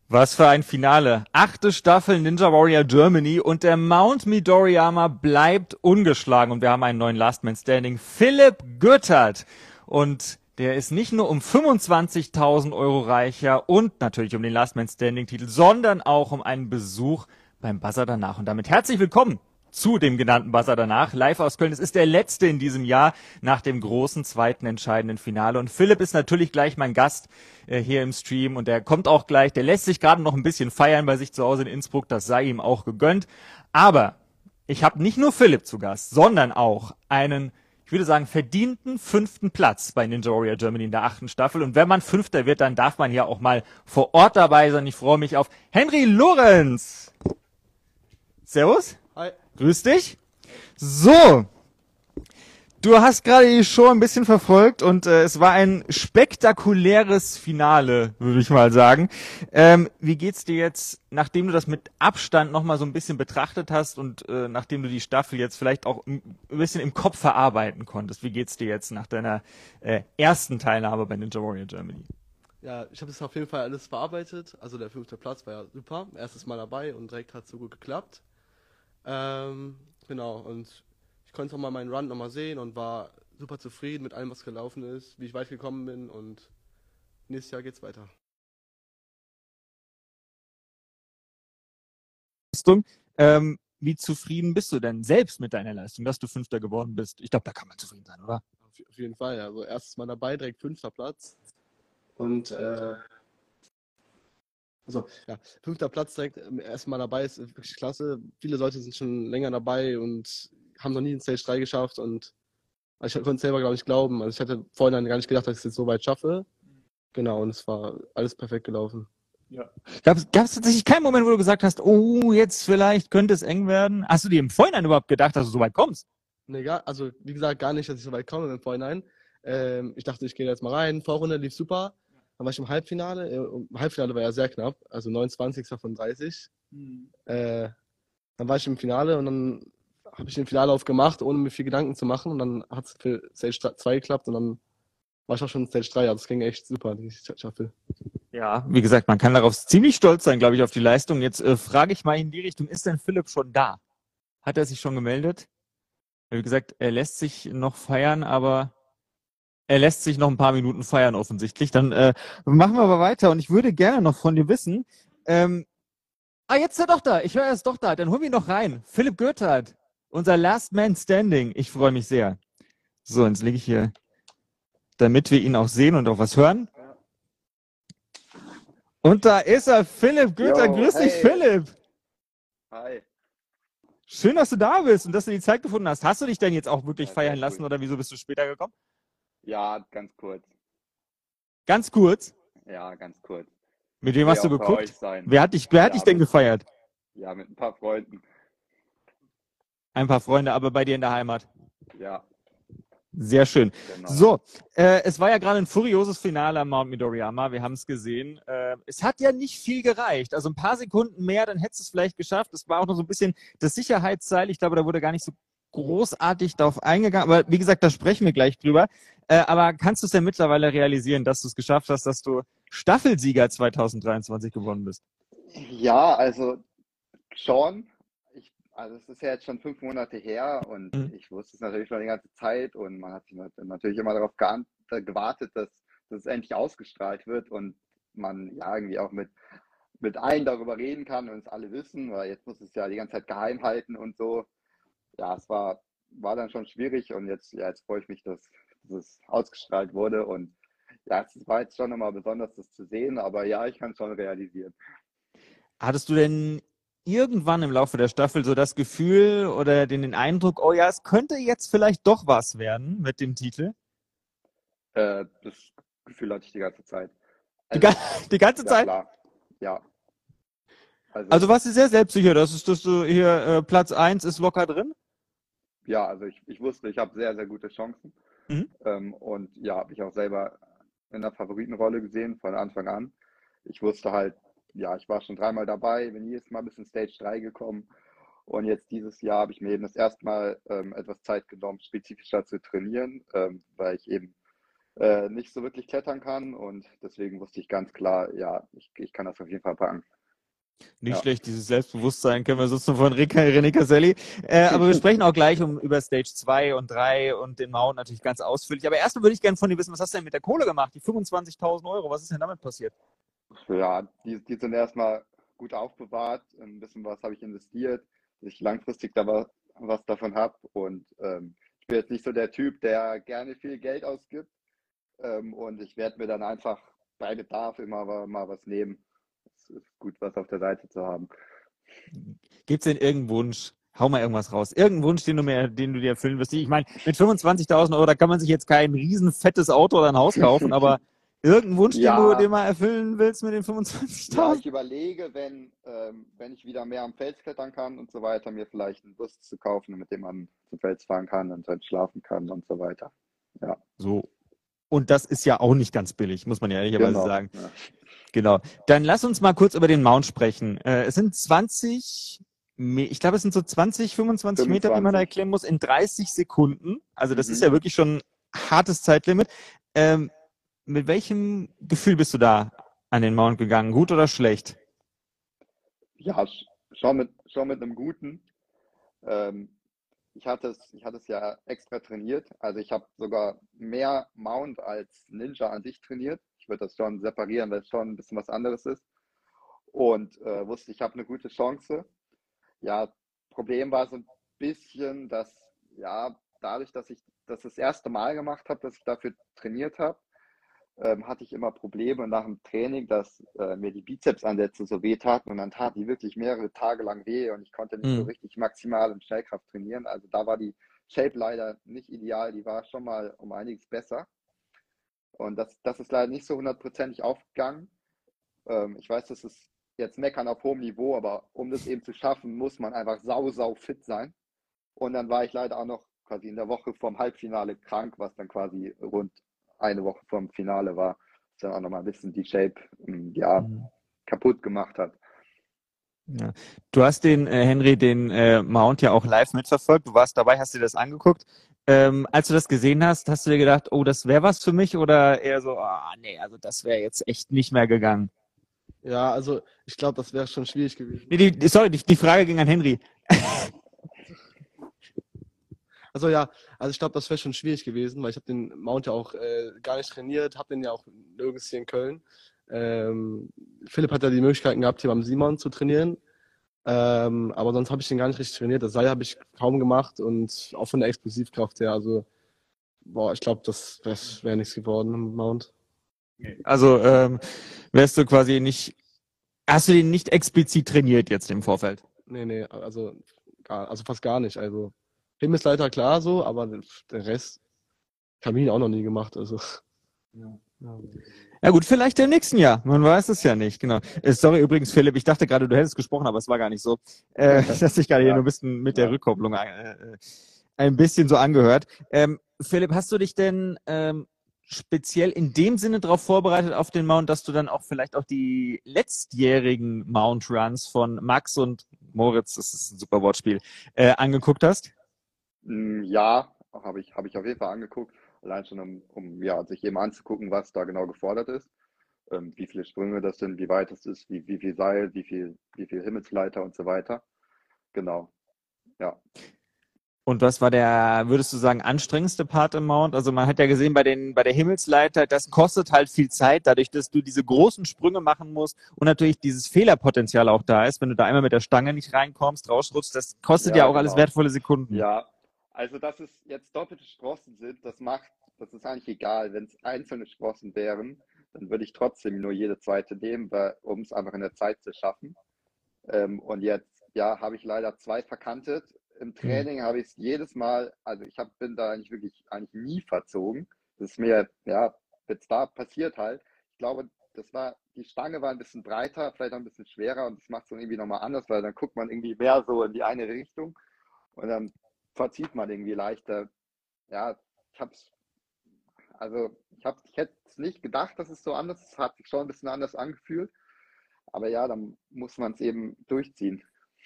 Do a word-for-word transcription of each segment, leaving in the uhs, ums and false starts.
Was für ein Finale. Achte Staffel Ninja Warrior Germany und der Mount Midoriyama bleibt ungeschlagen und wir haben einen neuen Last Man Standing, Philipp Göttert. Und der ist nicht nur um fünfundzwanzigtausend Euro reicher und natürlich um den Last Man Standing Titel, sondern auch um einen Besuch beim Buzzer danach. Und damit herzlich willkommen zu dem genannten Buzzer danach, live aus Köln. Es ist der letzte in diesem Jahr nach dem großen zweiten entscheidenden Finale. Und Philipp ist natürlich gleich mein Gast äh, hier im Stream und der kommt auch gleich. Der lässt sich gerade noch ein bisschen feiern bei sich zu Hause in Innsbruck. Das sei ihm auch gegönnt. Aber ich habe nicht nur Philipp zu Gast, sondern auch einen, ich würde sagen, verdienten fünften Platz bei Ninja Warrior Germany in der achten Staffel. Und wenn man Fünfter wird, dann darf man ja auch mal vor Ort dabei sein. Ich freue mich auf Henry Lorenz. Servus. Hi. Grüß dich. So, du hast gerade die Show ein bisschen verfolgt und äh, es war ein spektakuläres Finale, würde ich mal sagen. Ähm, wie geht's dir jetzt, nachdem du das mit Abstand nochmal so ein bisschen betrachtet hast und äh, nachdem du die Staffel jetzt vielleicht auch ein bisschen im Kopf verarbeiten konntest? Wie geht's dir jetzt nach deiner äh, ersten Teilnahme bei Ninja Warrior Germany? Ja, ich habe das auf jeden Fall alles verarbeitet. Also der fünfte Platz war ja super. Erstes Mal dabei und direkt hat es so gut geklappt. Ähm, genau, und ich konnte auch mal meinen Run nochmal sehen und war super zufrieden mit allem, was gelaufen ist, wie ich weit gekommen bin und nächstes Jahr geht's weiter. Leistung. Ähm, wie zufrieden bist du denn selbst mit deiner Leistung, dass du Fünfter geworden bist? Ich glaube, da kann man zufrieden sein, oder? Auf, auf jeden Fall, also erstes Mal dabei, direkt fünfter Platz. Und äh, also ja, fünfter Platz direkt im ersten Mal dabei ist wirklich klasse. Viele Leute sind schon länger dabei und haben noch nie den Stage drei geschafft und also ich konnte es selber, glaube ich, glauben. Also ich hatte vorhin gar nicht gedacht, dass ich es jetzt so weit schaffe. Genau, und es war alles perfekt gelaufen. Ja. Gab es tatsächlich keinen Moment, wo du gesagt hast, oh, jetzt vielleicht könnte es eng werden? Hast du dir im Vorhinein überhaupt gedacht, dass du so weit kommst? Nee, gar, also wie gesagt, gar nicht, dass ich so weit komme im Vorhinein. Ähm, ich dachte, ich gehe jetzt mal rein. Vorrunde lief super. Dann war ich im Halbfinale. Äh, Im Halbfinale war ja sehr knapp, also neunundzwanzig von dreißig. Hm. Äh, Dann war ich im Finale und dann habe ich den Finalauf gemacht, ohne mir viel Gedanken zu machen. Und dann hat es für Stage zwei geklappt und dann war ich auch schon in Stage drei. Also es ging echt super, die Staffel. Ja, wie gesagt, man kann darauf ziemlich stolz sein, glaube ich, auf die Leistung. Jetzt äh, frage ich mal in die Richtung, ist denn Philipp schon da? Hat er sich schon gemeldet? Wie gesagt, er lässt sich noch feiern, aber er lässt sich noch ein paar Minuten feiern offensichtlich. Dann äh, machen wir aber weiter und ich würde gerne noch von dir wissen, ähm, ah, jetzt ist er doch da. Ich höre, er ist doch da. Dann holen wir ihn noch rein. Philipp Göttert, unser Last Man Standing. Ich freue mich sehr. So, jetzt lege ich hier, damit wir ihn auch sehen und auch was hören. Und da ist er, Philipp Göttert. Jo, Grüß dich, hey. Philipp. Hi. Schön, dass du da bist und dass du die Zeit gefunden hast. Hast du dich denn jetzt auch wirklich Ja, feiern sehr lassen cool. oder wieso bist du später gekommen? Ja, ganz kurz. Ganz kurz. Ja, ganz kurz. Mit wem Will hast du auch bei euch geguckt? sein. Wer hat dich, wer hat Ja, dich denn mit, gefeiert? ja, mit ein paar Freunden. Ein paar Freunde, aber bei dir in der Heimat. Ja, Sehr schön. genau. So, äh, es war ja gerade ein furioses Finale am Mount Midoriyama. Wir haben es gesehen. Äh, es hat ja nicht viel gereicht. Also ein paar Sekunden mehr, dann hättest du es vielleicht geschafft. Es war auch noch so ein bisschen das Sicherheitsseil. Ich glaube, da wurde gar nicht so großartig darauf eingegangen. Aber wie gesagt, da sprechen wir gleich drüber. Äh, aber kannst du es denn mittlerweile realisieren, dass du es geschafft hast, dass du Staffelsieger zwanzig dreiundzwanzig gewonnen bist? Ja, also schon. Ich, also es ist ja jetzt schon fünf Monate her und Mhm. ich wusste es natürlich schon die ganze Zeit und man hat sich nat- natürlich immer darauf geant- gewartet, dass, dass es endlich ausgestrahlt wird und man ja irgendwie auch mit, mit allen darüber reden kann und es alle wissen, weil jetzt muss es ja die ganze Zeit geheim halten und so. Ja, es war, war dann schon schwierig und jetzt, ja, jetzt freue ich mich, dass, dass es ausgestrahlt wurde und ja, es war jetzt schon immer besonders, das zu sehen, aber ja, ich kann es schon realisieren. Hattest du denn irgendwann im Laufe der Staffel so das Gefühl oder den, den Eindruck, oh ja, es könnte jetzt vielleicht doch was werden mit dem Titel? Äh, das Gefühl hatte ich die ganze Zeit. Die, ga Also, die ganze ja Zeit? klar, ja. Also Also, warst du sehr selbstsicher, dass, es, dass du hier äh, Platz eins ist locker drin? ja, also ich, ich wusste, ich habe sehr, sehr gute Chancen. Mhm. Ähm, und ja, habe ich auch selber in der Favoritenrolle gesehen von Anfang an. Ich wusste halt, ja, ich war schon dreimal dabei, bin jedes Mal bis in Stage drei gekommen. Und jetzt dieses Jahr habe ich mir eben das erste Mal ähm, etwas Zeit genommen, spezifischer zu trainieren, ähm, weil ich eben äh, nicht so wirklich klettern kann und deswegen wusste ich ganz klar, ja, ich, ich kann das auf jeden Fall packen. Nicht Ja. schlecht, dieses Selbstbewusstsein kennen wir sonst nur von René Caselli. Äh, aber wir sprechen auch gleich um, über Stage zwei und drei und den Mount natürlich ganz ausführlich. Aber erstmal würde ich gerne von dir wissen, was hast du denn mit der Kohle gemacht? Die fünfundzwanzigtausend Euro, was ist denn damit passiert? Ja, die, die sind erstmal gut aufbewahrt. Ein bisschen was habe ich investiert, dass ich langfristig da was, was davon habe. Und ähm, ich bin jetzt nicht so der Typ, der gerne viel Geld ausgibt. Ähm, und ich werde mir dann einfach bei Bedarf immer mal was nehmen. Es ist gut, was auf der Seite zu haben. Gibt es denn irgendeinen Wunsch? Hau mal irgendwas raus. Irgendeinen Wunsch, den du, mir, den du dir erfüllen wirst. Ich meine, mit fünfundzwanzigtausend Euro, da kann man sich jetzt kein riesen fettes Auto oder ein Haus kaufen, aber irgendeinen Wunsch, Ja. den du dir mal erfüllen willst mit den fünfundzwanzigtausend? Ja, ich überlege, wenn, ähm, wenn ich wieder mehr am Fels klettern kann und so weiter, mir vielleicht einen Bus zu kaufen, mit dem man zum Fels fahren kann und dann schlafen kann und so weiter. Ja. So. Und das ist ja auch nicht ganz billig, muss man ja ehrlicherweise Genau, sagen. ja. Genau. Dann lass uns mal kurz über den Mount sprechen. Äh, es sind zwanzig, ich glaube, es sind so zwanzig, fünfundzwanzig Meter, die man da erklären muss, in dreißig Sekunden. Also das Mhm. ist ja wirklich schon ein hartes Zeitlimit. Ähm, mit welchem Gefühl bist du da an den Mount gegangen? Gut oder schlecht? Ja, sch- schon mit, schon mit einem guten. Ähm, ich hatte es, ich hatte es ja extra trainiert. Also ich habe sogar mehr Mount als Ninja an sich trainiert. Ich würde das schon separieren, weil es schon ein bisschen was anderes ist. Und äh, wusste, ich habe eine gute Chance. Ja, Problem war so ein bisschen, dass, ja, dadurch, dass ich das das erste Mal gemacht habe, dass ich dafür trainiert habe, ähm, hatte ich immer Probleme nach dem Training, dass äh, mir die Bizepsansätze so weh taten und dann taten die wirklich mehrere Tage lang weh und ich konnte nicht so Mhm. richtig maximal in Schnellkraft trainieren. Also da war die Shape leider nicht ideal, die war schon mal um einiges besser. Und das, das ist leider nicht so hundertprozentig aufgegangen. Ähm, ich weiß, das ist jetzt meckern auf hohem Niveau, aber um das eben zu schaffen, muss man einfach sau, sau fit sein. Und dann war ich leider auch noch quasi in der Woche vorm Halbfinale krank, was dann quasi rund eine Woche vorm Finale war, was dann auch nochmal ein bisschen die Shape ähm, ja, Mhm. kaputt gemacht hat. Ja. Du hast den, äh, Henry, den äh, Mount ja auch live mitverfolgt. Du warst dabei, hast dir das angeguckt. Ähm, als du das gesehen hast, hast du dir gedacht, oh, das wäre was für mich oder eher so, ah, nee, also das wäre jetzt echt nicht mehr gegangen? Ja, also ich glaube, das wäre schon schwierig gewesen. Nee, die, sorry, die, die Frage ging an Henry. Also ja, also ich glaube, das wäre schon schwierig gewesen, weil ich habe den Mount ja auch äh, gar nicht trainiert, habe den ja auch nirgends hier in Köln. Ähm, Philipp hat ja die Möglichkeiten gehabt, hier beim Simon zu trainieren. Ähm, aber sonst habe ich den gar nicht richtig trainiert. Das Seil habe ich kaum gemacht und auch von der Explosivkraft her. Also, boah, ich glaube, das, das wäre nichts geworden im Mount. Also ähm, wärst du quasi nicht, hast du den nicht explizit trainiert jetzt im Vorfeld? Nee, nee, also, gar, also fast gar nicht. Also Himmelsleiter klar so, aber der Rest Kamin auch noch nie gemacht. Also. Ja. Ja gut, vielleicht im nächsten Jahr. Man weiß es ja nicht, genau. Äh, sorry übrigens, Philipp, ich dachte gerade, du hättest gesprochen, aber es war gar nicht so. Äh, dass ich gerade hier Ja. nur ein bisschen mit der Ja. Rückkopplung äh, äh, ein bisschen so angehört. Ähm, Philipp, hast du dich denn ähm, speziell in dem Sinne darauf vorbereitet auf den Mount, dass du dann auch vielleicht auch die letztjährigen Mount Runs von Max und Moritz, das ist ein super Wortspiel, äh, angeguckt hast? Mm, Ja, habe ich, habe ich auf jeden Fall angeguckt. Allein schon, um, um ja, sich eben anzugucken, was da genau gefordert ist. Ähm, wie viele Sprünge das sind, wie weit es ist, wie, wie viel Seil, wie viel, wie viel Himmelsleiter und so weiter. Genau, ja. Und was war der, würdest du sagen, anstrengendste Part im Mount? Also man hat ja gesehen bei den, bei der Himmelsleiter, das kostet halt viel Zeit, dadurch, dass du diese großen Sprünge machen musst und natürlich dieses Fehlerpotenzial auch da ist, wenn du da einmal mit der Stange nicht reinkommst, rausrutschst, das kostet ja, Ja, auch alles genau. wertvolle Sekunden. Ja, also dass es jetzt doppelte Sprossen sind, das macht, das ist eigentlich egal. Wenn es einzelne Sprossen wären, dann würde ich trotzdem nur jede zweite nehmen, weil, um es einfach in der Zeit zu schaffen. Ähm, und jetzt, ja, habe ich leider zwei verkantet. Im Training habe ich es jedes Mal, also ich hab, bin da eigentlich wirklich eigentlich nie verzogen. Das ist mir, ja, jetzt da passiert halt. Ich glaube, das war, die Stange war ein bisschen breiter, vielleicht auch ein bisschen schwerer und das macht es dann irgendwie nochmal anders, weil dann guckt man irgendwie mehr so in die eine Richtung und dann verzieht man irgendwie leichter. Ja, ich hab's, also ich hab, ich hätte es nicht gedacht, dass es so anders ist. Es hat sich schon ein bisschen anders angefühlt. Aber ja, dann muss man es eben durchziehen.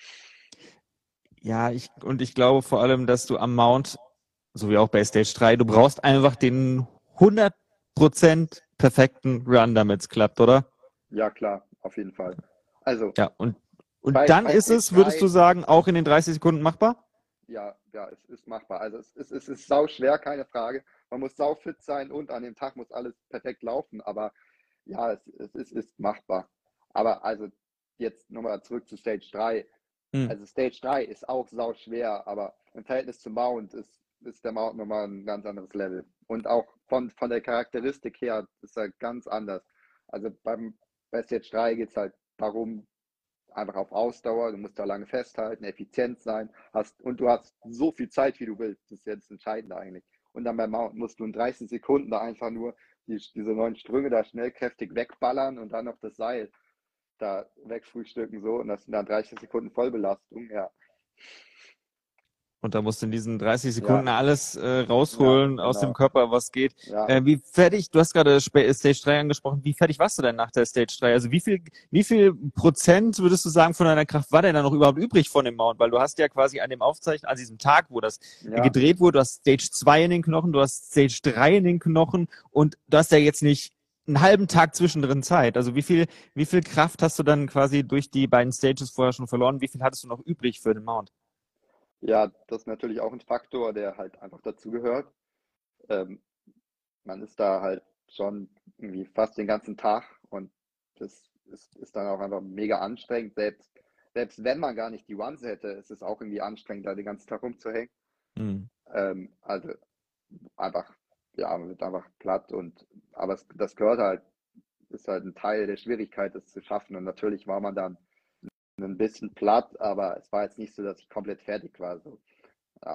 Ja, ich, und ich glaube vor allem, dass du am Mount, so wie auch bei Stage drei, du brauchst einfach den hundert Prozent perfekten Run, damit es klappt, oder? Ja, klar, auf jeden Fall. Also, Ja, und, und bei, dann bei ist Stage es, würdest du drei, sagen, auch in den dreißig Sekunden machbar? ja, ja, es ist machbar. Also es, es, es ist sau schwer, keine Frage. Man muss sau fit sein und an dem Tag muss alles perfekt laufen. Aber ja, es, es ist, ist machbar. Aber also jetzt nochmal zurück zu Stage drei. Hm. Also Stage drei ist auch sau schwer, aber im Verhältnis zum Mount ist, ist der Mount nochmal ein ganz anderes Level. Und auch von, von der Charakteristik her ist er ganz anders. Also beim, bei Stage drei geht es halt darum, einfach auf Ausdauer, du musst da lange festhalten, effizient sein, hast und du hast so viel Zeit, wie du willst. Das ist jetzt entscheidend eigentlich. Und dann beim Mountain musst du in dreißig Sekunden da einfach nur die, diese neun Sprünge da schnell kräftig wegballern und dann noch das Seil da wegfrühstücken so und das sind dann dreißig Sekunden Vollbelastung, ja. Und da musst du in diesen dreißig Ja, Sekunden alles äh, ja, rausholen aus dem genau. Körper, was geht. Ja, Äh, wie fertig, du hast gerade Sp- Stage drei angesprochen, wie fertig warst du denn nach der Stage drei? Also wie viel, wie viel Prozent würdest du sagen von deiner Kraft war denn da noch überhaupt übrig von dem Mount? Weil du hast ja quasi an dem Aufzeichnen, an diesem Tag, wo das äh, ja, gedreht wurde, du hast Stage zwei in den Knochen, du hast Stage drei in den Knochen und du hast ja jetzt nicht einen halben Tag zwischendrin Zeit. Also wie viel, wie viel Kraft hast du dann quasi durch die beiden Stages vorher schon verloren? Wie viel hattest du noch übrig für den Mount? ja, das ist natürlich auch ein Faktor, der halt einfach dazugehört. Ähm, man ist da halt schon irgendwie fast den ganzen Tag und das ist, ist dann auch einfach mega anstrengend. Selbst, selbst wenn man gar nicht die Ones hätte, ist es auch irgendwie anstrengend, da den ganzen Tag rumzuhängen. Hm. Ähm, also einfach, ja, man wird einfach platt und aber es, das gehört halt, ist halt ein Teil der Schwierigkeit, das zu schaffen. Und natürlich war man dann ein bisschen platt, aber es war jetzt nicht so, dass ich komplett fertig war. So. Ja.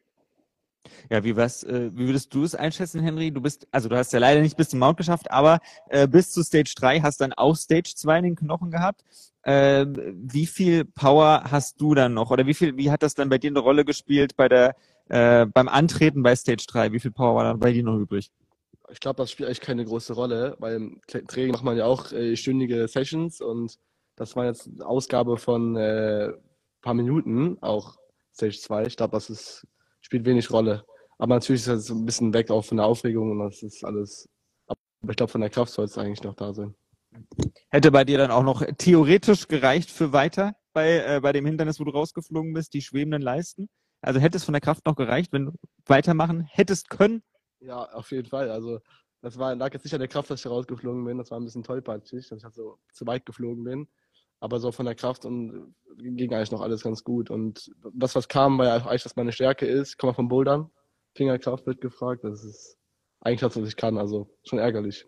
Ja, wie was, äh, wie würdest du es einschätzen, Henry? Du bist, also du hast ja leider nicht bis zum Mount geschafft, aber äh, bis zu Stage drei hast dann auch Stage zwei in den Knochen gehabt. Ähm, wie viel Power hast du dann noch? Oder wie viel, wie hat das dann bei dir eine Rolle gespielt bei der, äh, beim Antreten bei Stage drei? Wie viel Power war dann bei dir noch übrig? Ich glaube, das spielt eigentlich keine große Rolle, weil im Tra- Training macht man ja auch äh, stündige Sessions und das war jetzt eine Ausgabe von äh, paar Minuten, auch Stage zwei. Ich glaube, das ist, spielt wenig Rolle. Aber natürlich ist das so ein bisschen weg auch von der Aufregung und das ist alles. Aber ich glaube, von der Kraft soll es eigentlich noch da sein. Hätte bei dir dann auch noch theoretisch gereicht für weiter bei, äh, bei dem Hindernis, wo du rausgeflogen bist, die schwebenden Leisten? Also hätte es von der Kraft noch gereicht, wenn du weitermachen hättest können? Ja, auf jeden Fall. Also, das war, lag jetzt nicht an der Kraft, dass ich rausgeflogen bin. Das war ein bisschen tollpatschig, dass ich halt so zu weit geflogen bin. Aber so von der Kraft und äh, ging eigentlich noch alles ganz gut. Und das, was kam, war ja eigentlich, was meine Stärke ist. Ich komme vom Bouldern. Fingerkraft wird gefragt. Das ist eigentlich das, was ich kann. Also schon ärgerlich.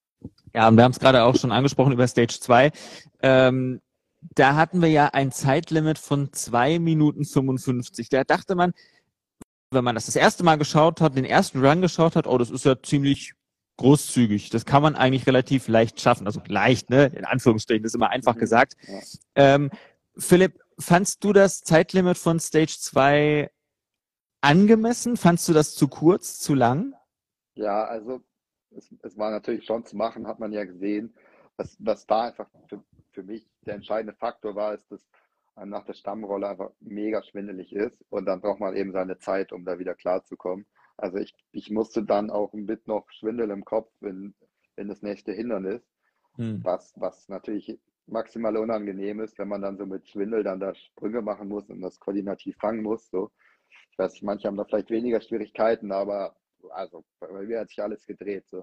Ja, und wir haben es gerade auch schon angesprochen über Stage zwei. Ähm, da hatten wir ja ein Zeitlimit von zwei Minuten fünfundfünfzig. Da dachte man, wenn man das das erste Mal geschaut hat, den ersten Run geschaut hat, oh, das ist ja ziemlich großzügig. Das kann man eigentlich relativ leicht schaffen. Also leicht, ne? In Anführungsstrichen, das ist immer einfach Mhm. gesagt. Ja. Ähm, Philipp, fandst du das Zeitlimit von Stage zwei angemessen? Fandst du das zu kurz, zu lang? Ja, also es, es war natürlich schon zu machen, hat man ja gesehen. Was, was da einfach für, für mich der entscheidende Faktor war, ist, dass einem nach der Stammrolle einfach mega schwindelig ist und dann braucht man eben seine Zeit, um da wieder klarzukommen. Also ich, ich musste dann auch mit noch Schwindel im Kopf in, in das nächste Hindernis, Hm. was, was natürlich maximal unangenehm ist, wenn man dann so mit Schwindel dann da Sprünge machen muss und das koordinativ fangen muss. So. Ich weiß, manche haben da vielleicht weniger Schwierigkeiten, aber also bei mir hat sich alles gedreht. So.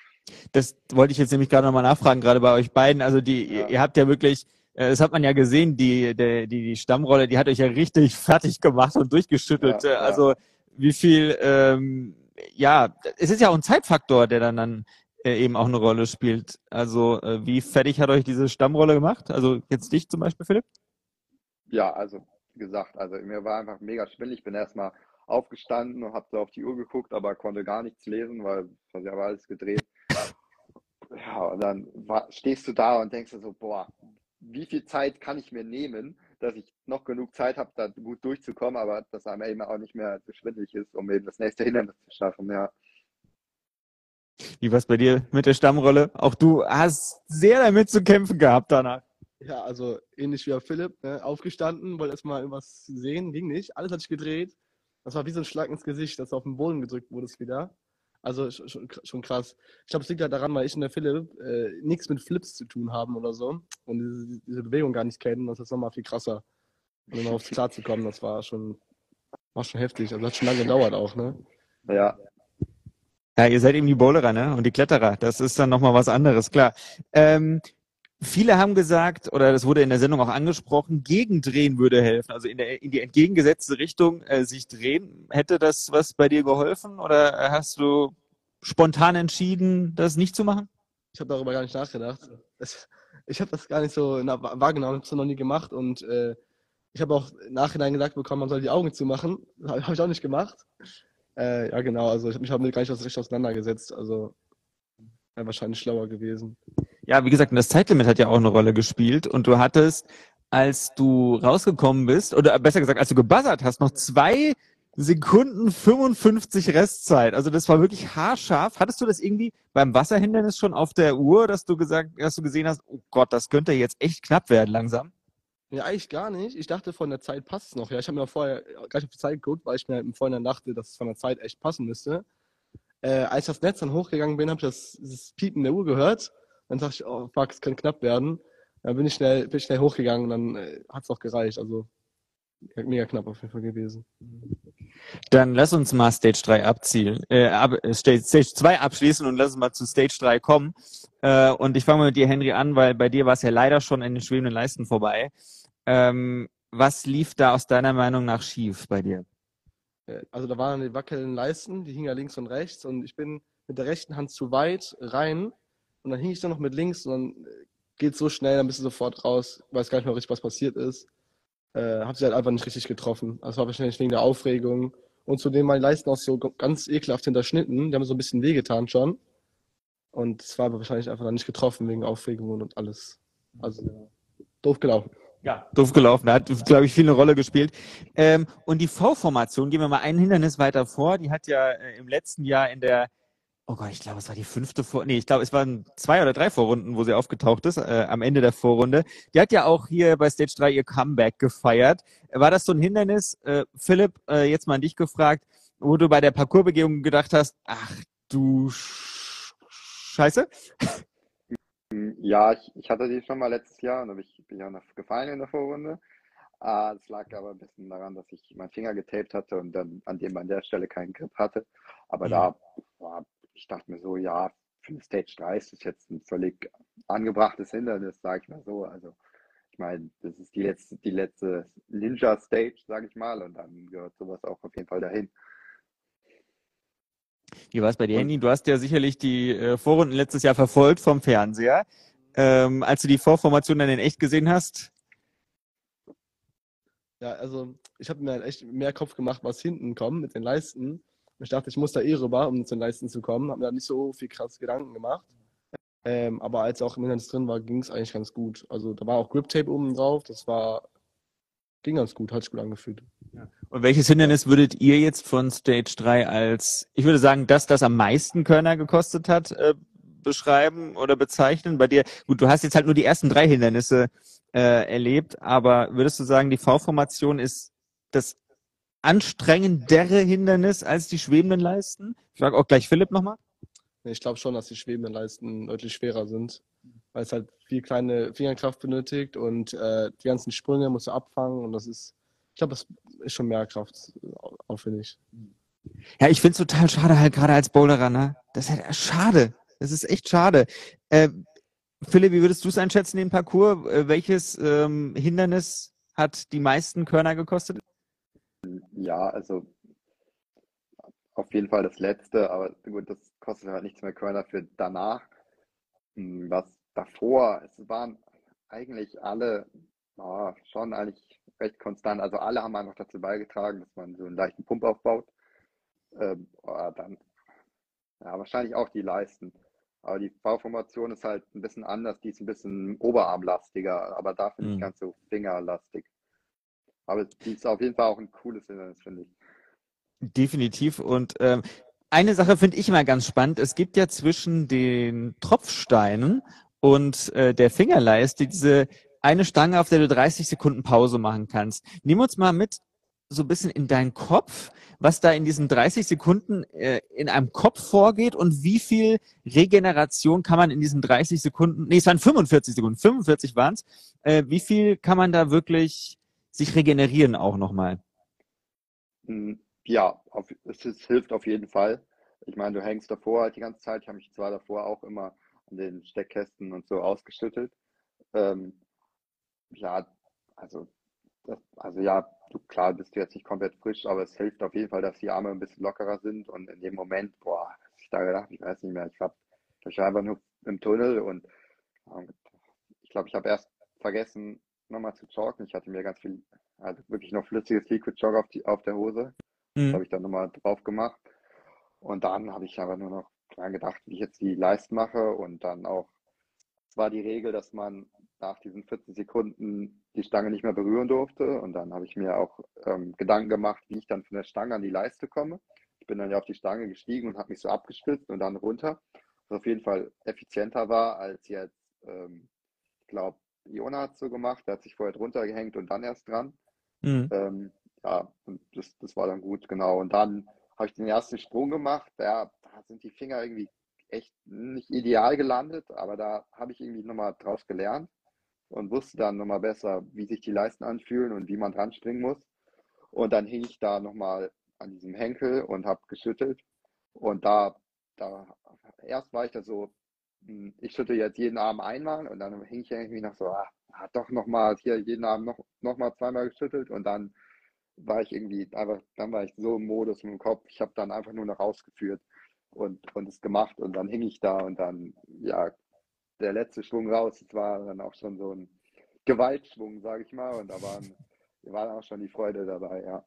Das wollte ich jetzt nämlich gerade nochmal nachfragen, gerade bei euch beiden. Also die, ihr, Ja, ihr habt ja wirklich, äh, das hat man ja gesehen, die, die, die, die Stammrolle, die hat euch ja richtig fertig gemacht und durchgeschüttelt. ja, Äh, ja. Also wie viel, ähm, ja, es ist ja auch ein Zeitfaktor, der dann, dann äh, eben auch eine Rolle spielt. Also äh, wie fertig hat euch diese Stammrolle gemacht? Also jetzt dich zum Beispiel, Philipp? Ja, also wie gesagt, also mir war einfach mega schwindelig. Ich bin erstmal aufgestanden und habe so auf die Uhr geguckt, aber konnte gar nichts lesen, weil das war alles gedreht. Ja, und dann war, stehst du da und denkst dir so, boah, wie viel Zeit kann ich mir nehmen, dass ich noch genug Zeit habe, da gut durchzukommen, aber dass einem eben auch nicht mehr zu schwindelig ist, um eben das nächste Hindernis zu schaffen. Ja, Wie war es bei dir mit der Stammrolle? Auch du hast sehr damit zu kämpfen gehabt danach. Ja, also ähnlich wie bei Philipp, ne? Aufgestanden, wollte erstmal irgendwas sehen, ging nicht. Alles hat sich gedreht. Das war wie so ein Schlag ins Gesicht, dass du auf den Boden gedrückt wurdest wieder. Also schon, schon krass. Ich glaube, es liegt halt daran, weil ich und der Philipp äh, nichts mit Flips zu tun haben oder so und diese, diese Bewegung gar nicht kennen. Das ist nochmal viel krasser. Und um aufs Klar zu kommen, das war schon, war schon heftig. Also hat schon lange gedauert auch, ne? Ja, Ja, ihr seid eben die Bowlerer, ne? Und die Kletterer. Das ist dann nochmal was anderes, klar. Ähm, viele haben gesagt, oder das wurde in der Sendung auch angesprochen, Gegendrehen würde helfen. Also in, der, in die entgegengesetzte Richtung äh, sich drehen. Hätte das was bei dir geholfen? Oder hast du spontan entschieden, das nicht zu machen? Ich habe darüber gar nicht nachgedacht. Das, ich habe das gar nicht so na, wahrgenommen, habe es noch nie gemacht und äh, ich habe auch im Nachhinein gesagt bekommen, man soll die Augen zumachen. Habe hab ich auch nicht gemacht. Äh, ja, genau, also ich habe mich hab gar nicht so richtig auseinandergesetzt. Also wäre wahrscheinlich schlauer gewesen. Ja, wie gesagt, das Zeitlimit hat ja auch eine Rolle gespielt und du hattest, als du rausgekommen bist, oder besser gesagt, als du gebuzzert hast, noch zwei Sekunden fünfundfünfzig Restzeit. Also das war wirklich haarscharf. Hattest du das irgendwie beim Wasserhindernis schon auf der Uhr, dass du gesagt, dass du gesehen hast, oh Gott, das könnte jetzt echt knapp werden langsam? Ja, eigentlich gar nicht. Ich dachte, von der Zeit passt es noch. Ja, ich habe mir vorher gar nicht auf die Zeit geguckt, weil ich mir im Vorhinein dachte, dass es von der Zeit echt passen müsste. Äh, als ich das Netz dann hochgegangen bin, habe ich das, das Piepen der Uhr gehört. Dann dachte ich, oh fuck, es könnte knapp werden. Dann bin ich schnell, bin ich schnell hochgegangen und dann äh, hat es auch gereicht. Also mega knapp auf jeden Fall gewesen. Dann lass uns mal Stage drei abzielen, äh, ab, Stage, Stage zwei abschließen und lass uns mal zu Stage drei kommen. Äh, und ich fange mal mit dir, Henry, an, weil bei dir war es ja leider schon in den schwebenden Leisten vorbei. Ähm, was lief da aus deiner Meinung nach schief bei dir? Also da waren die wackelnden Leisten, die hingen ja links und rechts und ich bin mit der rechten Hand zu weit rein und dann hing ich dann noch mit links und dann geht es so schnell, dann bist du sofort raus, weiß gar nicht mehr richtig, was passiert ist. Äh, hab sie halt einfach nicht richtig getroffen. Das war wahrscheinlich wegen der Aufregung und zudem waren die Leisten auch so ganz ekelhaft hinterschnitten, die haben so ein bisschen wehgetan schon und es war aber wahrscheinlich einfach dann nicht getroffen wegen Aufregung und alles. Also doof gelaufen. Ja, doof gelaufen. Da hat, glaube ich, viel eine Rolle gespielt. Ähm, und die V-Formation, gehen wir mal ein Hindernis weiter vor. Die hat ja äh, im letzten Jahr in der, oh Gott, ich glaube, es war die fünfte Vor, nee, ich glaube, es waren zwei oder drei Vorrunden, wo sie aufgetaucht ist, äh, am Ende der Vorrunde. Die hat ja auch hier bei Stage drei ihr Comeback gefeiert. War das so ein Hindernis, äh, Philipp, äh, jetzt mal an dich gefragt, wo du bei der Parcoursbegehung gedacht hast, ach du Sch Scheiße? ja, ich, ich hatte die schon mal letztes Jahr und da bin ich, bin ich auch noch gefallen in der Vorrunde. Ah, das lag aber ein bisschen daran, dass ich meinen Finger getaped hatte und dann an dem an der Stelle keinen Grip hatte. Aber Mhm. da war, ich dachte mir so, ja, für eine Stage drei ist das jetzt ein völlig angebrachtes Hindernis, sage ich mal so. Also ich meine, das ist die letzte, die letzte Ninja-Stage, sage ich mal, und dann gehört sowas auch auf jeden Fall dahin. Wie war es bei dir, Und Henny? Du hast ja sicherlich die äh, Vorrunden letztes Jahr verfolgt vom Fernseher. Ähm, als du die Vorformation dann in echt gesehen hast, Ja, also ich habe mir halt echt mehr Kopf gemacht, was hinten kommt mit den Leisten. Ich dachte, ich muss da eh rüber, um zu den Leisten zu kommen. Habe mir da nicht so viel krass Gedanken gemacht. Ähm, aber als auch im Hindernis drin war, ging es eigentlich ganz gut. Also da war auch Grip Tape oben drauf. Das war, ging ganz gut, hat sich gut angefühlt. und welches Hindernis würdet ihr jetzt von Stage drei als, ich würde sagen, das, das am meisten Körner gekostet hat, äh, beschreiben oder bezeichnen? Bei dir, gut, du hast jetzt halt nur die ersten drei Hindernisse äh, erlebt, aber würdest du sagen, die V-Formation ist das anstrengendere Hindernis als die schwebenden Leisten? Ich frage auch gleich Philipp nochmal. Ich glaube schon, dass die schwebenden Leisten deutlich schwerer sind, weil es halt viel kleine Fingerkraft benötigt und äh, die ganzen Sprünge musst du abfangen und das ist, ich glaube, das ist schon mehr Kraft aufwendig. Ja, ich find's total schade halt gerade als Bowlerer, ne? Das ist halt schade. Das ist echt schade. Äh, Philipp, wie würdest du es einschätzen, den Parcours? Äh, welches ähm, Hindernis hat die meisten Körner gekostet? ja, also auf jeden Fall das letzte, aber gut, das kostet halt nichts mehr Körner für danach. Hm, Was davor, es waren eigentlich alle ja, schon eigentlich recht konstant. Also alle haben einfach dazu beigetragen, dass man so einen leichten Pump aufbaut. Ähm, oh, dann ja, wahrscheinlich auch die Leisten. Aber die V-Formation ist halt ein bisschen anders, die ist ein bisschen oberarmlastiger, aber dafür nicht Mhm. ganz so fingerlastig. Aber die ist auf jeden Fall auch ein cooles Hindernis, finde ich. Definitiv. Und ähm, eine Sache finde ich immer ganz spannend. Es gibt ja zwischen den Tropfsteinen und äh, der Fingerleiste diese eine Stange, auf der du dreißig Sekunden Pause machen kannst. Nimm uns mal mit so ein bisschen in deinen Kopf, was da in diesen dreißig Sekunden äh, in einem Kopf vorgeht und wie viel Regeneration kann man in diesen dreißig Sekunden, nee, es waren fünfundvierzig Sekunden, fünfundvierzig waren es, äh, wie viel kann man da wirklich sich regenerieren auch nochmal? Hm, Ja, auf, es, es hilft auf jeden Fall. Ich meine, du hängst davor halt die ganze Zeit. Ich habe mich zwar davor auch immer an den Steckkästen und so ausgeschüttelt. Ähm, ja, also, das, also ja, du klar bist du jetzt nicht komplett frisch, aber es hilft auf jeden Fall, dass die Arme ein bisschen lockerer sind. Und in dem Moment, boah, was ich da gedacht, ich weiß nicht mehr. Ich hab, ich war einfach nur im Tunnel und ähm, ich glaube, ich habe erst vergessen, nochmal zu joggen. Ich hatte mir ganz viel, also wirklich noch flüssiges Liquid Jog auf die, auf der Hose. Das Mhm. habe ich dann nochmal drauf gemacht. Und dann habe ich aber nur noch dran gedacht, wie ich jetzt die Leisten mache. Und dann auch, es war die Regel, dass man nach diesen vierzig Sekunden die Stange nicht mehr berühren durfte. Und dann habe ich mir auch ähm, Gedanken gemacht, wie ich dann von der Stange an die Leiste komme. Ich bin dann ja auf die Stange gestiegen und habe mich so abgestützt und dann runter. Was auf jeden Fall effizienter war, als jetzt, ähm, ich glaube, Iona hat es so gemacht, der hat sich vorher drunter gehängt und dann erst dran. Mhm. Ähm, ja, und das, das war dann gut, genau. Und dann habe ich den ersten Sprung gemacht. Ja, da sind die Finger irgendwie echt nicht ideal gelandet, aber da habe ich irgendwie nochmal draus gelernt und wusste dann nochmal besser, wie sich die Leisten anfühlen und wie man dran springen muss. Und dann hing ich da nochmal an diesem Henkel und habe geschüttelt. Und da, da, erst war ich da so, hm, ich schüttel jetzt jeden Abend einmal und dann hing ich irgendwie noch so, ah, ah, doch nochmal hier jeden Abend noch, noch mal zweimal geschüttelt und dann war ich irgendwie einfach, dann war ich so im Modus im Kopf, ich habe dann einfach nur noch rausgeführt und, und es gemacht und dann hing ich da und dann, ja, der letzte Schwung raus, das war dann auch schon so ein Gewaltschwung, sage ich mal, und da waren, war dann auch schon die Freude dabei, ja.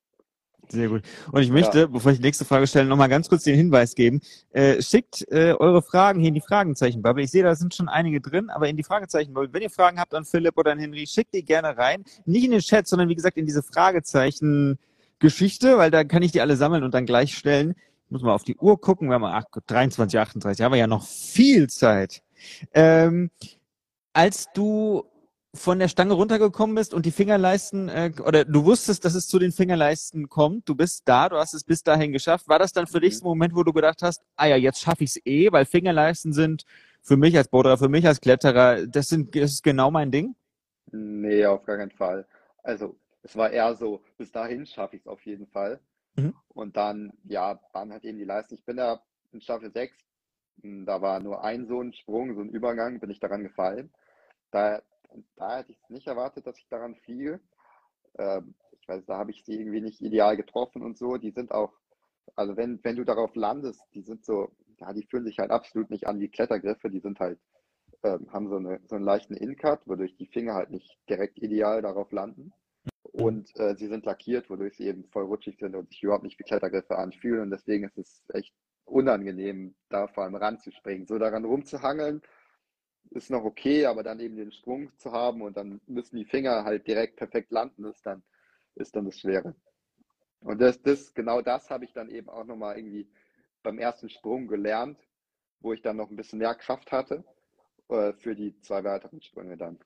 Sehr gut. Und ich Ja, möchte, bevor ich die nächste Frage stelle, nochmal ganz kurz den Hinweis geben. Äh, schickt äh, eure Fragen hier in die Fragenzeichenbubble. Ich sehe, da sind schon einige drin, aber in die Fragezeichenbubble. Wenn ihr Fragen habt an Philipp oder an Henry, schickt die gerne rein. Nicht in den Chat, sondern wie gesagt in diese Fragezeichen-Geschichte, weil da kann ich die alle sammeln und dann gleich stellen. Ich muss mal auf die Uhr gucken. Wir haben ach, dreiundzwanzig, achtunddreißig, haben wir ja noch viel Zeit. Ähm, als du von der Stange runtergekommen bist und die Fingerleisten, äh, oder du wusstest, dass es zu den Fingerleisten kommt, du bist da, du hast es bis dahin geschafft, war das dann für dich mhm. so ein Moment, wo du gedacht hast, ah ja, jetzt schaffe ich es eh, weil Fingerleisten sind für mich als Boulderer, für mich als Kletterer, das sind, das ist genau mein Ding? Nee, auf gar keinen Fall. Also, es war eher so, bis dahin schaffe ich es auf jeden Fall. Mhm. Und dann, ja, dann hat eben die Leistung. Ich bin da in Staffel sechs, hm, da war nur ein so ein Sprung, so ein Übergang, bin ich daran gefallen. Da, da hätte ich es nicht erwartet, dass ich daran fliege. Ähm, ich weiß, da habe ich sie irgendwie nicht ideal getroffen und so. Die sind auch, also wenn, wenn du darauf landest, die sind so, ja, die fühlen sich halt absolut nicht an wie Klettergriffe. Die sind halt, ähm, haben so, eine, so einen leichten In-Cut, wodurch die Finger halt nicht direkt ideal darauf landen. Mhm. Und äh, sie sind lackiert, wodurch sie eben voll rutschig sind und sich überhaupt nicht wie Klettergriffe anfühlen. Und deswegen ist es echt unangenehm, da vor allem ranzuspringen. So daran rumzuhangeln ist noch okay, aber dann eben den Sprung zu haben und dann müssen die Finger halt direkt perfekt landen, ist dann, ist dann das Schwere. Und das, das, genau das habe ich dann eben auch nochmal irgendwie beim ersten Sprung gelernt, wo ich dann noch ein bisschen mehr Kraft hatte äh, für die zwei weiteren Sprünge dann.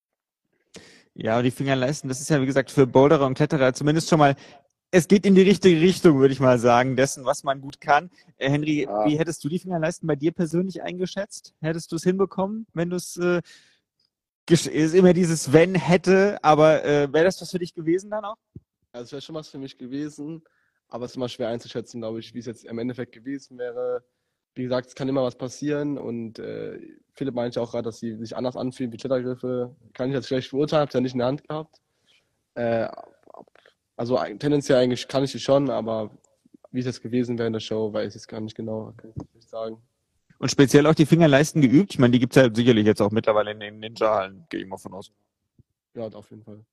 Ja, und die Fingerleisten, das ist ja wie gesagt für Boulderer und Kletterer zumindest schon mal, es geht in die richtige Richtung, würde ich mal sagen, dessen, was man gut kann. Äh, Henry, Ja, wie hättest du die Fingerleisten bei dir persönlich eingeschätzt? Hättest du es hinbekommen, wenn du es äh, ist immer dieses wenn, hätte, aber äh, wäre das was für dich gewesen dann auch? Also es wäre schon was für mich gewesen, aber es ist immer schwer einzuschätzen, glaube ich, wie es jetzt im Endeffekt gewesen wäre. Wie gesagt, es kann immer was passieren und äh, Philipp meinte auch gerade, dass sie sich anders anfühlen wie Klettergriffe. Kann ich jetzt schlecht beurteilen, habe es ja nicht in der Hand gehabt. Äh, also ein- tendenziell eigentlich kann ich sie schon, aber wie es jetzt gewesen wäre in der Show, weiß ich jetzt gar nicht genau, kann ich jetzt nicht sagen. Und speziell auch die Fingerleisten geübt. Ich meine, die gibt's ja sicherlich jetzt auch mittlerweile in den Ninja-Hallen, gehe ich mal von aus. Ja, auf jeden Fall.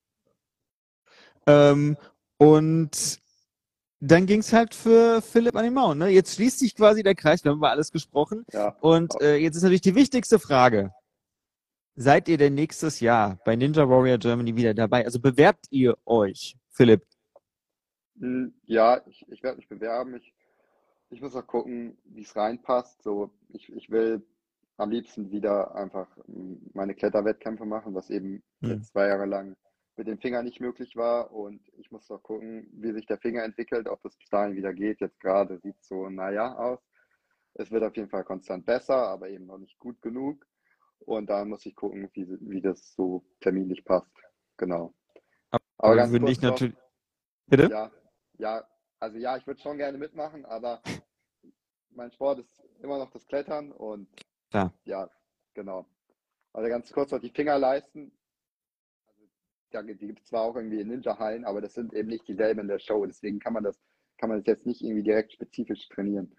Ähm, und dann ging's halt für Philipp an den Mount. Ne? Jetzt schließt sich quasi der Kreis, wir haben über alles gesprochen. ja. Und äh, jetzt ist natürlich die wichtigste Frage. Seid ihr denn nächstes Jahr bei Ninja Warrior Germany wieder dabei? Also bewerbt ihr euch, Philipp? Hm, Ja, ich, ich werde mich bewerben. Ich, ich muss auch gucken, wie es reinpasst. So, ich, ich will am liebsten wieder einfach hm, meine Kletterwettkämpfe machen, was eben Hm. jetzt zwei Jahre lang mit dem Finger nicht möglich war und ich muss noch gucken, wie sich der Finger entwickelt, ob das bis dahin wieder geht. Jetzt gerade sieht es so, naja, aus. Es wird auf jeden Fall konstant besser, aber eben noch nicht gut genug. Und da muss ich gucken, wie, wie das so terminlich passt. Genau. Aber Aber ganz würde ich kurz noch, natürlich. Bitte? ja, ja, also ja, ich würde schon gerne mitmachen, aber mein Sport ist immer noch das Klettern und Klar. ja, genau. Also ganz kurz noch die Fingerleisten. Also, ja, die gibt es zwar auch irgendwie in Ninja-Hallen, aber das sind eben nicht dieselben in der Show. Deswegen kann man das, kann man das jetzt nicht irgendwie direkt spezifisch trainieren.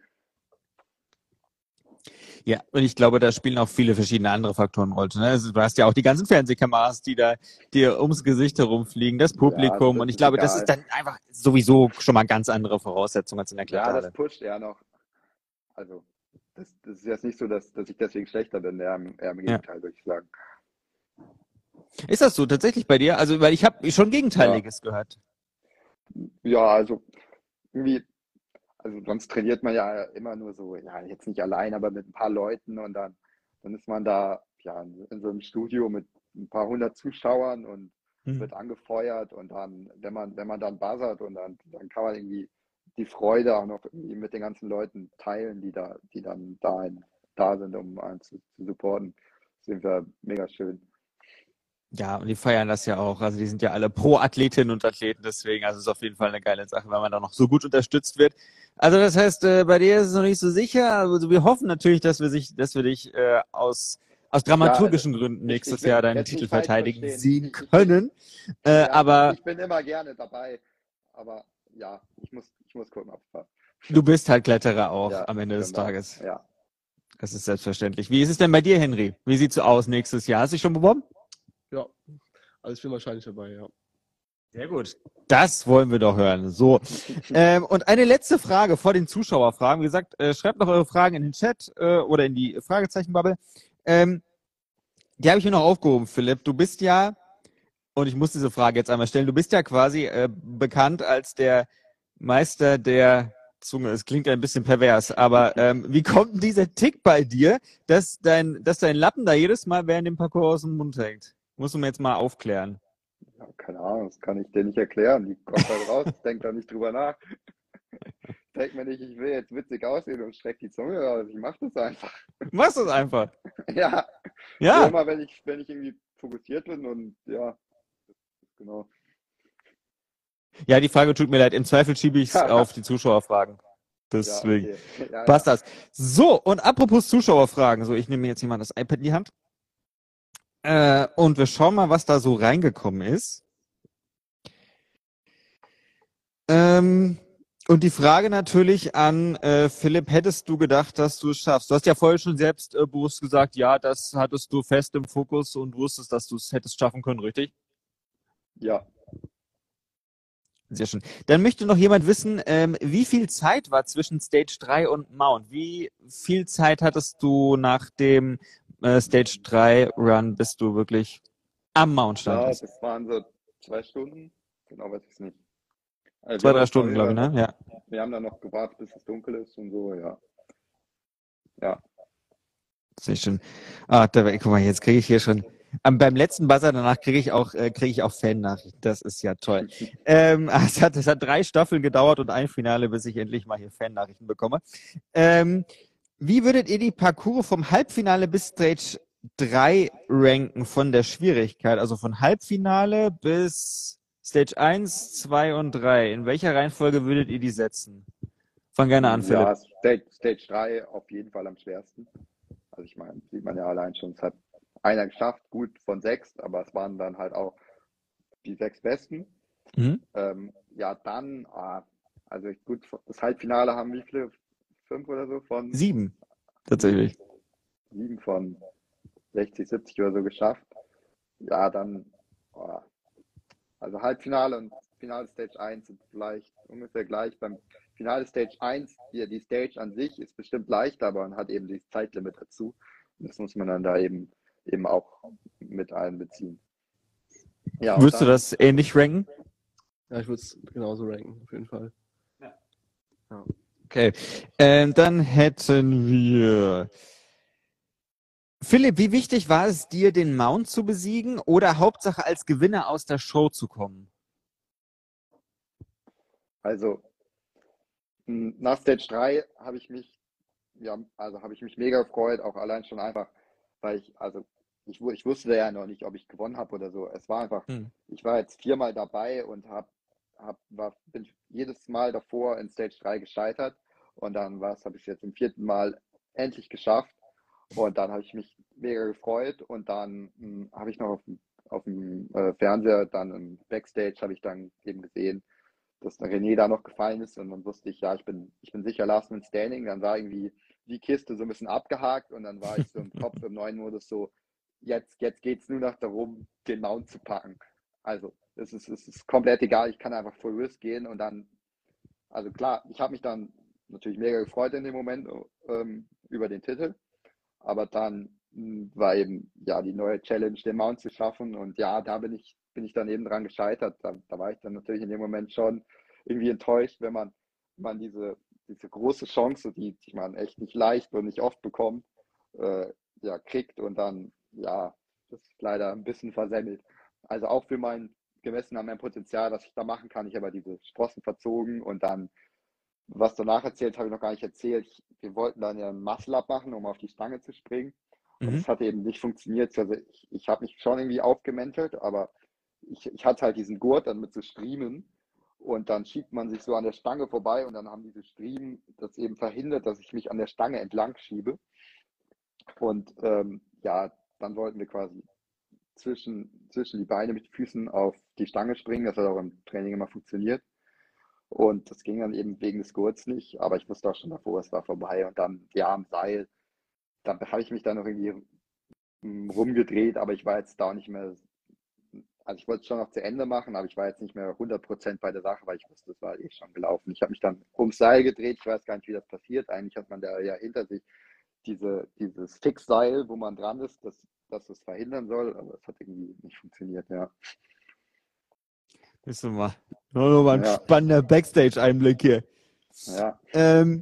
Ja, und ich glaube, da spielen auch viele verschiedene andere Faktoren eine Rolle. Ne? Also, du hast ja auch die ganzen Fernsehkameras, die da dir ums Gesicht herumfliegen, das Ja, Publikum. das Und ich ist glaube, das ist egal. dann einfach sowieso schon mal ganz andere Voraussetzungen als in der Ja, das Kletterhalle. pusht eher noch. Also, das, das ist jetzt nicht so, dass, dass ich deswegen schlechter bin, eher, im- eher im Ja. Gegenteil, würde ich sagen. Ist das so tatsächlich bei dir? Also, weil ich habe schon Ja, Gegenteiliges gehört. ja, also irgendwie, also sonst trainiert man ja immer nur so, ja, jetzt nicht allein, aber mit ein paar Leuten und dann, dann ist man da ja in, in so einem Studio mit ein paar hundert Zuschauern und Hm. wird angefeuert und dann, wenn man, wenn man dann buzzert und dann, dann kann man irgendwie die Freude auch noch irgendwie mit den ganzen Leuten teilen, die da, die dann da, da sind, um einen zu, zu supporten. Das ist auf mega schön. Ja, und die feiern das ja auch. Also die sind ja alle Pro-Athletinnen und Athleten, deswegen, also es ist auf jeden Fall eine geile Sache, wenn man da noch so gut unterstützt wird. Also das heißt, äh, bei dir ist es noch nicht so sicher. Also wir hoffen natürlich, dass wir sich, dass wir dich äh, aus aus Ja, also dramaturgischen Gründen ich, ich nächstes Jahr will deinen jetzt Titel nicht falsch verteidigen verstehen. sehen Ich, ich bin, können. Äh, ja, aber ich bin immer gerne dabei, aber ja, ich muss, ich muss gucken, ob es passt. du bist halt Kletterer auch Ja, am Ende des genau. Tages. Ja. Das ist selbstverständlich. Wie ist es denn bei dir, Henry? Wie sieht's so aus nächstes Jahr? Hast du dich schon beworben? Ja, also ich bin wahrscheinlich dabei, ja. Sehr gut. Das wollen wir doch hören. So. Ähm, und eine letzte Frage vor den Zuschauerfragen. Wie gesagt, äh, schreibt noch eure Fragen in den Chat äh, oder in die Fragezeichenbubble. Ähm, die habe ich mir noch aufgehoben, Philipp. Du bist ja, und ich muss diese Frage jetzt einmal stellen, du bist ja quasi äh, bekannt als der Meister der Zunge. Es klingt ein bisschen pervers, aber ähm, wie kommt denn dieser Tick bei dir, dass dein, dass dein Lappen da jedes Mal während dem Parcours aus dem Mund hängt? Muss man jetzt mal aufklären. Ja, keine Ahnung, das kann ich dir nicht erklären. Die kommt halt raus, denkt da nicht drüber nach. Denkt mir nicht, ich will jetzt witzig aussehen und streckt die Zunge raus. Ich mach das einfach. Machst du es einfach. Ja, so Ja. immer, wenn ich, wenn ich irgendwie fokussiert bin und ja, genau. Ja, die Frage tut mir leid. Im Zweifel schiebe ich es auf die Zuschauerfragen. Ja, Deswegen okay. Ja, passt ja. das. So, und apropos Zuschauerfragen. So, ich nehme jetzt hier mal das iPad in die Hand. Äh, und wir schauen mal, was da so reingekommen ist. Ähm, und die Frage natürlich an äh, Philipp, hättest du gedacht, dass du es schaffst? Du hast ja vorher schon selbstbewusst gesagt, ja, das hattest du fest im Fokus und wusstest, dass du es hättest schaffen können, richtig? Ja, Sehr schön. Dann möchte noch jemand wissen, ähm, wie viel Zeit war zwischen Stage drei und Mount? Wie viel Zeit hattest du nach dem äh, Stage drei Run, bis du wirklich am Mount ich glaube, standest? das waren so zwei Stunden. Genau weiß ich es nicht. Also Zwei, wir haben drei das auf Stunden, jeden glaube Fall ich, ne? noch, Ja. wir haben dann noch gewartet, bis es dunkel ist und so, ja. Ja. Sehr schön. Ah, da, guck mal, jetzt kriege ich hier schon. Am, beim letzten Buzzer danach kriege ich auch äh, kriege ich auch Fan-Nachrichten. Das ist ja toll. Ähm, es hat es hat drei Staffeln gedauert und ein Finale, bis ich endlich mal hier Fan-Nachrichten bekomme. Ähm, wie würdet ihr die Parcours vom Halbfinale bis Stage drei ranken von der Schwierigkeit? Also von Halbfinale bis Stage eins, zwei und drei. In welcher Reihenfolge würdet ihr die setzen? Fang gerne an, Philipp. Ja, Stage, Stage drei auf jeden Fall am schwersten. Also ich meine, sieht man ja allein schon, es hat einer geschafft, gut von sechs, aber es waren dann halt auch die sechs Besten. Mhm. Ähm, ja, dann, ah, also ich, gut, das Halbfinale haben wie viele? Fünf oder so von? Sieben, tatsächlich. Sieben von sechzig, siebzig oder so geschafft. Ja, dann, oh, also Halbfinale und Finale Stage eins sind vielleicht ungefähr gleich. Beim Finale Stage eins, die, die Stage an sich ist bestimmt leichter, aber man hat eben dieses Zeitlimit dazu. Und das muss man dann da eben, eben auch mit einbeziehen. Ja, und Würdest du dann, das ähnlich ranken? Ja, ich würde es genauso ranken, auf jeden Fall. Okay. Ähm, dann hätten wir Philipp, wie wichtig war es dir, den Mount zu besiegen oder Hauptsache als Gewinner aus der Show zu kommen? Also m, nach Stage drei habe ich mich, ja, also habe ich mich mega gefreut, auch allein schon einfach, weil ich, also ich, wu- ich wusste ja noch nicht, ob ich gewonnen habe oder so. Es war einfach, Hm. ich war jetzt viermal dabei und hab, hab, war, bin jedes Mal davor in Stage drei gescheitert und dann war es, habe ich es jetzt im vierten Mal endlich geschafft und dann habe ich mich mega gefreut und dann mh, habe ich noch auf, dem- auf dem äh, Fernseher, dann im Backstage habe ich dann eben gesehen, dass der René da noch gefallen ist und dann wusste ich, ja, ich bin, ich bin sicher Last Man Standing. Dann war irgendwie die Kiste so ein bisschen abgehakt und dann war ich so im Kopf im neuen Modus so, jetzt, jetzt geht es nur noch darum, den Mount zu packen. Also es ist, es ist komplett egal, ich kann einfach Full Risk gehen und dann, also klar, ich habe mich dann natürlich mega gefreut in dem Moment ähm, über den Titel, aber dann mh, war eben ja die neue Challenge, den Mount zu schaffen. Und ja, da bin ich, bin ich dann eben dran gescheitert. Da, da war ich dann natürlich in dem Moment schon irgendwie enttäuscht, wenn man, man diese, diese große Chance, die, die man echt nicht leicht und nicht oft bekommt, äh, ja, kriegt und dann, ja, das ist leider ein bisschen versemmelt. Also auch für mein, gemessen an meinem Potenzial, was ich da machen kann. Ich habe ja diese Sprossen verzogen und dann was danach erzählt, habe ich noch gar nicht erzählt. Ich, wir wollten dann ja ein Muscle-Up machen, um auf die Stange zu springen. Und Mhm. das hat eben nicht funktioniert. Also ich, ich habe mich schon irgendwie aufgemäntelt, aber ich, ich hatte halt diesen Gurt dann mit so Striemen. Und dann schiebt man sich so an der Stange vorbei und dann haben diese Striemen das eben verhindert, dass ich mich an der Stange entlang schiebe. Und ähm, ja, dann wollten wir quasi zwischen, zwischen die Beine mit den Füßen auf die Stange springen. Das hat auch im Training immer funktioniert. Und das ging dann eben wegen des Gurts nicht, aber ich wusste auch schon davor, es war vorbei. Und dann, ja, am Seil, da habe ich mich dann noch irgendwie mm, rumgedreht, aber ich war jetzt da auch nicht mehr, also ich wollte es schon noch zu Ende machen, aber ich war jetzt nicht mehr hundert Prozent bei der Sache, weil ich wusste, es war eh schon gelaufen. Ich habe mich dann ums Seil gedreht, ich weiß gar nicht, wie das passiert. Eigentlich hat man da ja hinter sich diese, dieses Fixseil, wo man dran ist, dass, dass es verhindern soll, aber es hat irgendwie nicht funktioniert, ja. Ist mal noch mal ein Ja, spannender Backstage-Einblick hier. ja. Ähm,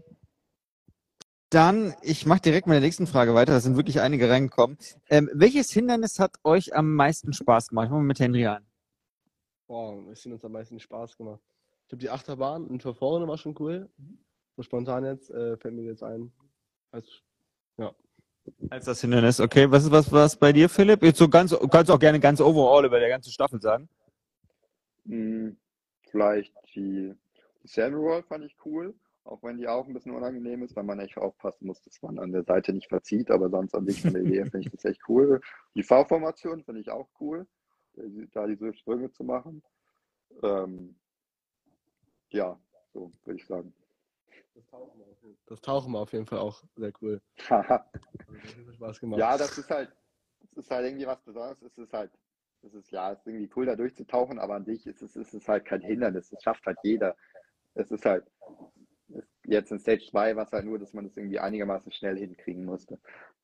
dann, ich mache direkt mit der nächsten Frage weiter. Da sind wirklich einige reingekommen. Ähm, welches Hindernis hat euch am meisten Spaß gemacht? Ich fange mal mit Henry an. Boah, es hat uns am meisten Spaß gemacht. Ich habe die Achterbahn und für vorne war schon cool. So spontan jetzt äh, fällt mir jetzt ein. Also, ja. Als das Hindernis, okay. Was ist was, was bei dir, Philipp? Jetzt so ganz, du kannst auch gerne ganz overall über der ganzen Staffel sagen. Hm, vielleicht die, die Sand Roll fand ich cool, auch wenn die auch ein bisschen unangenehm ist, weil man echt aufpassen muss, dass man an der Seite nicht verzieht, aber sonst an sich von der Idee finde ich das echt cool. Die V-Formation finde ich auch cool, äh, da diese Sprünge zu machen. Ähm, ja, so würde ich sagen. Das Tauchen, war auf jeden- das Tauchen war auf jeden Fall auch sehr cool. Also, das hat viel Spaß gemacht. Ja, das ist halt, das ist halt irgendwie was Besonderes. Es ist halt, es ist ja, es ist irgendwie cool, da durchzutauchen, aber an sich ist es, ist es halt kein Hindernis. Das schafft halt jeder. Es ist halt, es- jetzt in Stage zwei war es halt nur, dass man das irgendwie einigermaßen schnell hinkriegen musste.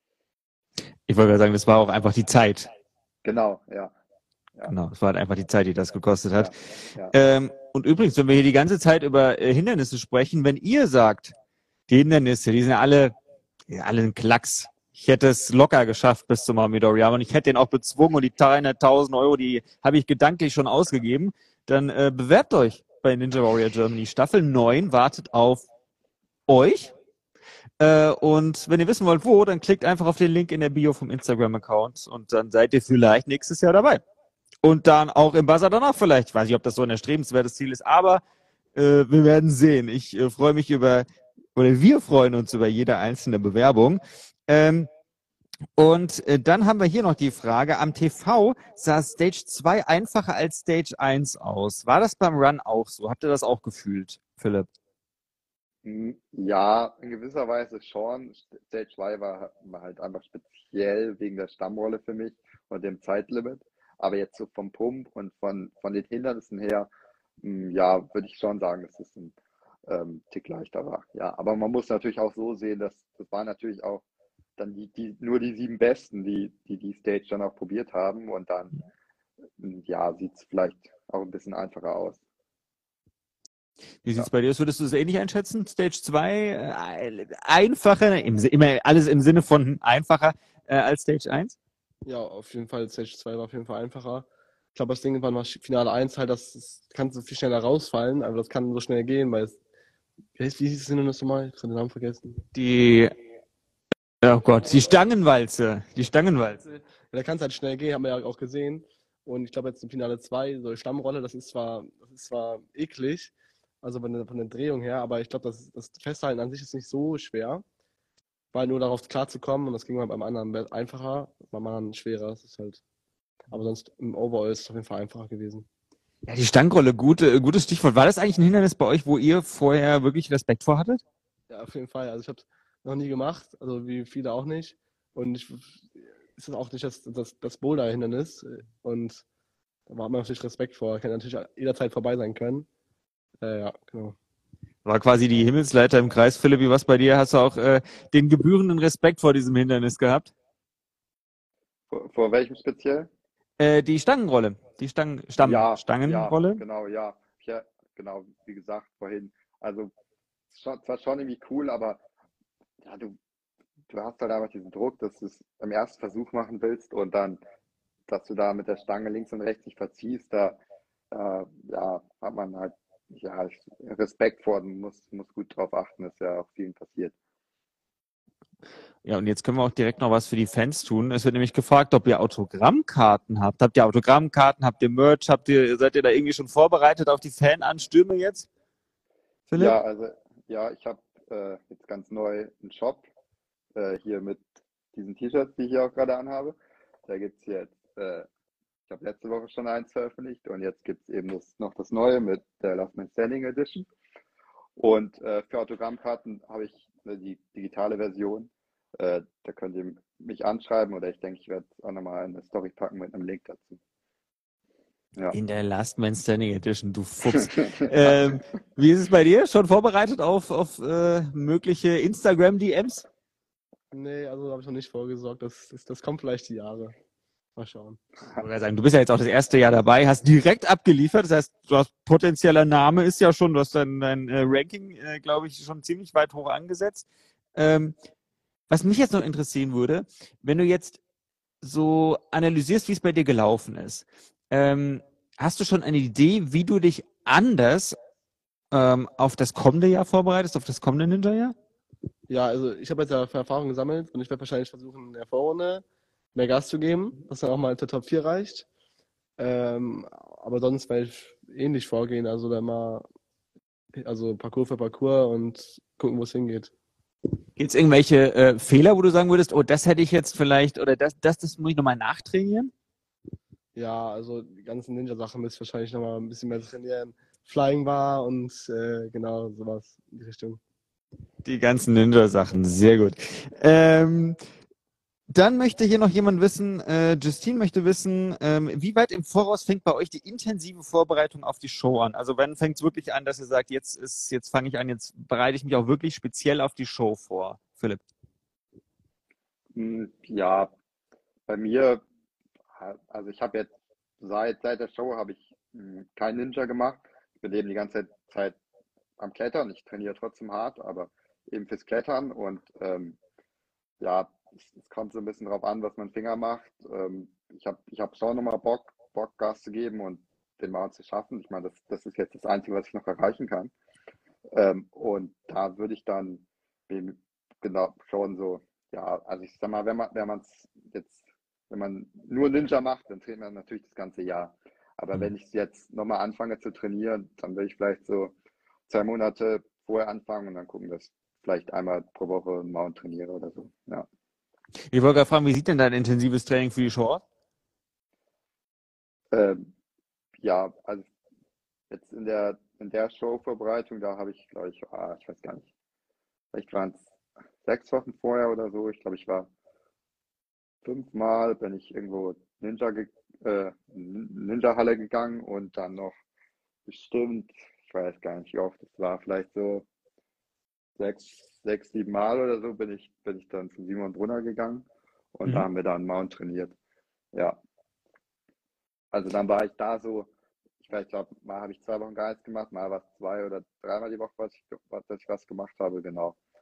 Ich wollte gerade sagen, das war auch einfach die Zeit. Genau, ja. Ja, Genau, es war halt einfach die Zeit, die das gekostet hat. ja, ja. Ähm, und übrigens, wenn wir hier die ganze Zeit über äh, Hindernisse sprechen, wenn ihr sagt, die Hindernisse, die sind ja alle, ja, alle ein Klacks. Ich hätte es locker geschafft bis zum Midoriya und ich hätte den auch bezwungen und die dreihunderttausend Euro, die habe ich gedanklich schon ausgegeben. Dann äh, bewerbt euch bei Ninja Warrior Germany. Staffel neun wartet auf euch. Äh, und wenn ihr wissen wollt, wo, dann klickt einfach auf den Link in der Bio vom Instagram-Account und dann seid ihr vielleicht nächstes Jahr dabei. Und dann auch im Buzzer danach vielleicht. Ich weiß nicht, ob das so ein erstrebenswertes Ziel ist, aber äh, wir werden sehen. Ich äh, freue mich über, oder wir freuen uns über jede einzelne Bewerbung. Ähm, und äh, dann haben wir hier noch die Frage, am T V sah Stage zwei einfacher als Stage eins aus. War das beim Run auch so? Habt ihr das auch gefühlt, Philipp? Hm, ja, in gewisser Weise schon. Stage zwei war, war halt einfach speziell wegen der Stammrolle für mich und dem Zeitlimit. Aber jetzt so vom Pump und von, von den Hindernissen her, hm, ja, würde ich schon sagen, dass es ein ähm, Tick leichter war. Ja, aber man muss natürlich auch so sehen, dass das waren natürlich auch dann die, die, nur die sieben Besten, die, die die Stage dann auch probiert haben. Und dann, hm, ja, sieht es vielleicht auch ein bisschen einfacher aus. Wie Ja. sieht's bei dir aus? Würdest du es ähnlich einschätzen? Stage zwei, äh, einfacher, im, Si- immer alles im Sinne von einfacher. äh, als Stage eins? Ja, auf jeden Fall, Stage zwei war auf jeden Fall einfacher. Ich glaube, das Ding war nach Finale eins halt, das, das kann so viel schneller rausfallen, aber das kann so schnell gehen, weil es, wie hieß wie hieß das Hindernis nochmal? Ich habe den Namen vergessen. Die, oh Gott, die Stangenwalze. Die Stangenwalze. Ja, da kann es halt schnell gehen, haben wir ja auch gesehen. Und ich glaube jetzt im Finale zwei so eine Stammrolle, das ist zwar, das ist zwar eklig, also von der, von der Drehung her, aber ich glaube, das, das Festhalten an sich ist nicht so schwer, weil nur darauf klarzukommen und das ging halt beim anderen einfacher, beim anderen schwerer. Das ist halt, aber sonst im Overall ist es auf jeden Fall einfacher gewesen. Ja, die Stangrolle, gute, gutes Stichwort. War das eigentlich ein Hindernis bei euch, wo ihr vorher wirklich Respekt vor hattet? Ja, auf jeden Fall. Also ich habe es noch nie gemacht, also wie viele auch nicht. Und ich ist das auch nicht das, das, das Boulder-Hindernis. Und da hat man natürlich Respekt vor. Kann natürlich jederzeit vorbei sein können. Äh, ja, genau. War quasi die Himmelsleiter im Kreis. Philipp, wie was bei dir? Hast du auch äh, den gebührenden Respekt vor diesem Hindernis gehabt? Vor, vor welchem speziell? Äh, die Stangenrolle. Die Stangen, Stamm, Ja, ja, Stangenrolle. genau, ja. Ja, genau, wie gesagt vorhin. Also, schon, zwar schon irgendwie cool, aber ja, du, du hast halt einfach diesen Druck, dass du es im ersten Versuch machen willst und dann, dass du da mit der Stange links und rechts nicht verziehst, da äh, ja, hat man halt ja, Respekt vor und muss, muss gut drauf achten, ist ja auch vielen passiert. Ja, und jetzt können wir auch direkt noch was für die Fans tun. Es wird nämlich gefragt, ob ihr Autogrammkarten habt. Habt ihr Autogrammkarten? Habt ihr Merch? Habt ihr, seid ihr da irgendwie schon vorbereitet auf die Fananstürme jetzt, Philipp? Ja, also ja, ich habe äh, jetzt ganz neu einen Shop äh, hier mit diesen T-Shirts, die ich hier auch gerade anhabe. Da gibt es jetzt, äh, ich habe letzte Woche schon eins veröffentlicht und jetzt gibt es eben das, noch das neue mit der Last Man Standing Edition. Und äh, für Autogrammkarten habe ich äh, die digitale Version. Äh, da könnt ihr mich anschreiben oder ich denke, ich werde auch nochmal eine Story packen mit einem Link dazu. Ja. In der Last Man Standing Edition, du Fuchs. ähm, wie ist es bei dir? Schon vorbereitet auf, auf äh, mögliche Instagram-D Ms? Nee, also habe ich noch nicht vorgesorgt. Das, das, das kommt vielleicht die Jahre. Mal schauen. Ich wollte sagen, du bist ja jetzt auch das erste Jahr dabei, hast direkt abgeliefert. Das heißt, du hast potenzieller Name ist ja schon, du hast dein, dein äh, Ranking, äh, glaube ich, schon ziemlich weit hoch angesetzt. Ähm, was mich jetzt noch interessieren würde, wenn du jetzt so analysierst, wie es bei dir gelaufen ist, ähm, hast du schon eine Idee, wie du dich anders ähm, auf das kommende Jahr vorbereitest, auf das kommende Ninja-Jahr? Ja, also ich habe jetzt ja Erfahrung gesammelt und ich werde wahrscheinlich versuchen, in der Vorrunde mehr Gas zu geben, dass dann auch mal zur Top vier reicht. Ähm, aber sonst werde ich ähnlich vorgehen, also dann mal, also Parcours für Parcours und gucken, wo es hingeht. Gibt es irgendwelche äh, Fehler, wo du sagen würdest, oh, das hätte ich jetzt vielleicht, oder das, das, das muss ich nochmal nachtrainieren? Ja, also die ganzen Ninja-Sachen müsste ich wahrscheinlich nochmal ein bisschen mehr trainieren. Flying war und äh, genau sowas in die Richtung. Die ganzen Ninja-Sachen, sehr gut. Ähm, dann möchte hier noch jemand wissen, äh, Justine möchte wissen, ähm, wie weit im Voraus fängt bei euch die intensive Vorbereitung auf die Show an? Also wann fängt es wirklich an, dass ihr sagt, jetzt ist, jetzt fange ich an, jetzt bereite ich mich auch wirklich speziell auf die Show vor, Philipp? Hm, Ja, bei mir, also ich habe jetzt seit, seit der Show habe ich hm, kein Ninja gemacht. Ich bin eben die ganze Zeit am Klettern. Ich trainiere trotzdem hart, aber eben fürs Klettern und ähm, ja, es, es kommt so ein bisschen drauf an, was mein Finger macht. Ähm, ich habe ich hab schon nochmal Bock, Bock, Gas zu geben und den Mount zu schaffen. Ich meine, das, das ist jetzt das Einzige, was ich noch erreichen kann. Ähm, und da würde ich dann eben genau schon so, ja, also ich sag mal, wenn man, wenn man es jetzt, wenn man nur Ninja macht, dann trainiert man natürlich das ganze Jahr. Aber Hm. wenn ich jetzt nochmal anfange zu trainieren, dann will ich vielleicht so zwei Monate vorher anfangen und dann gucken, dass ich vielleicht einmal pro Woche einen Mount trainiere oder so. Ja. Ich wollte gerade fragen, wie sieht denn dein intensives Training für die Show aus? Ähm, ja, also jetzt in der in der Show-Vorbereitung, da habe ich, glaube ich, ah, ich weiß gar nicht, vielleicht waren es sechs Wochen vorher oder so. Ich glaube, ich war fünfmal, bin ich irgendwo Ninja ge äh, Ninja-Halle gegangen und dann noch bestimmt, ich weiß gar nicht, wie oft es war, vielleicht so sechs, sechs, sieben Mal oder so bin ich, bin ich dann zu Simon Brunner gegangen und da Mhm. haben wir dann Mount trainiert. Ja, also dann war ich da so, ich weiß, ich glaube, mal habe ich zwei Wochen gar nichts gemacht, mal was zwei oder dreimal die Woche, was ich, was, dass ich was gemacht habe, genau.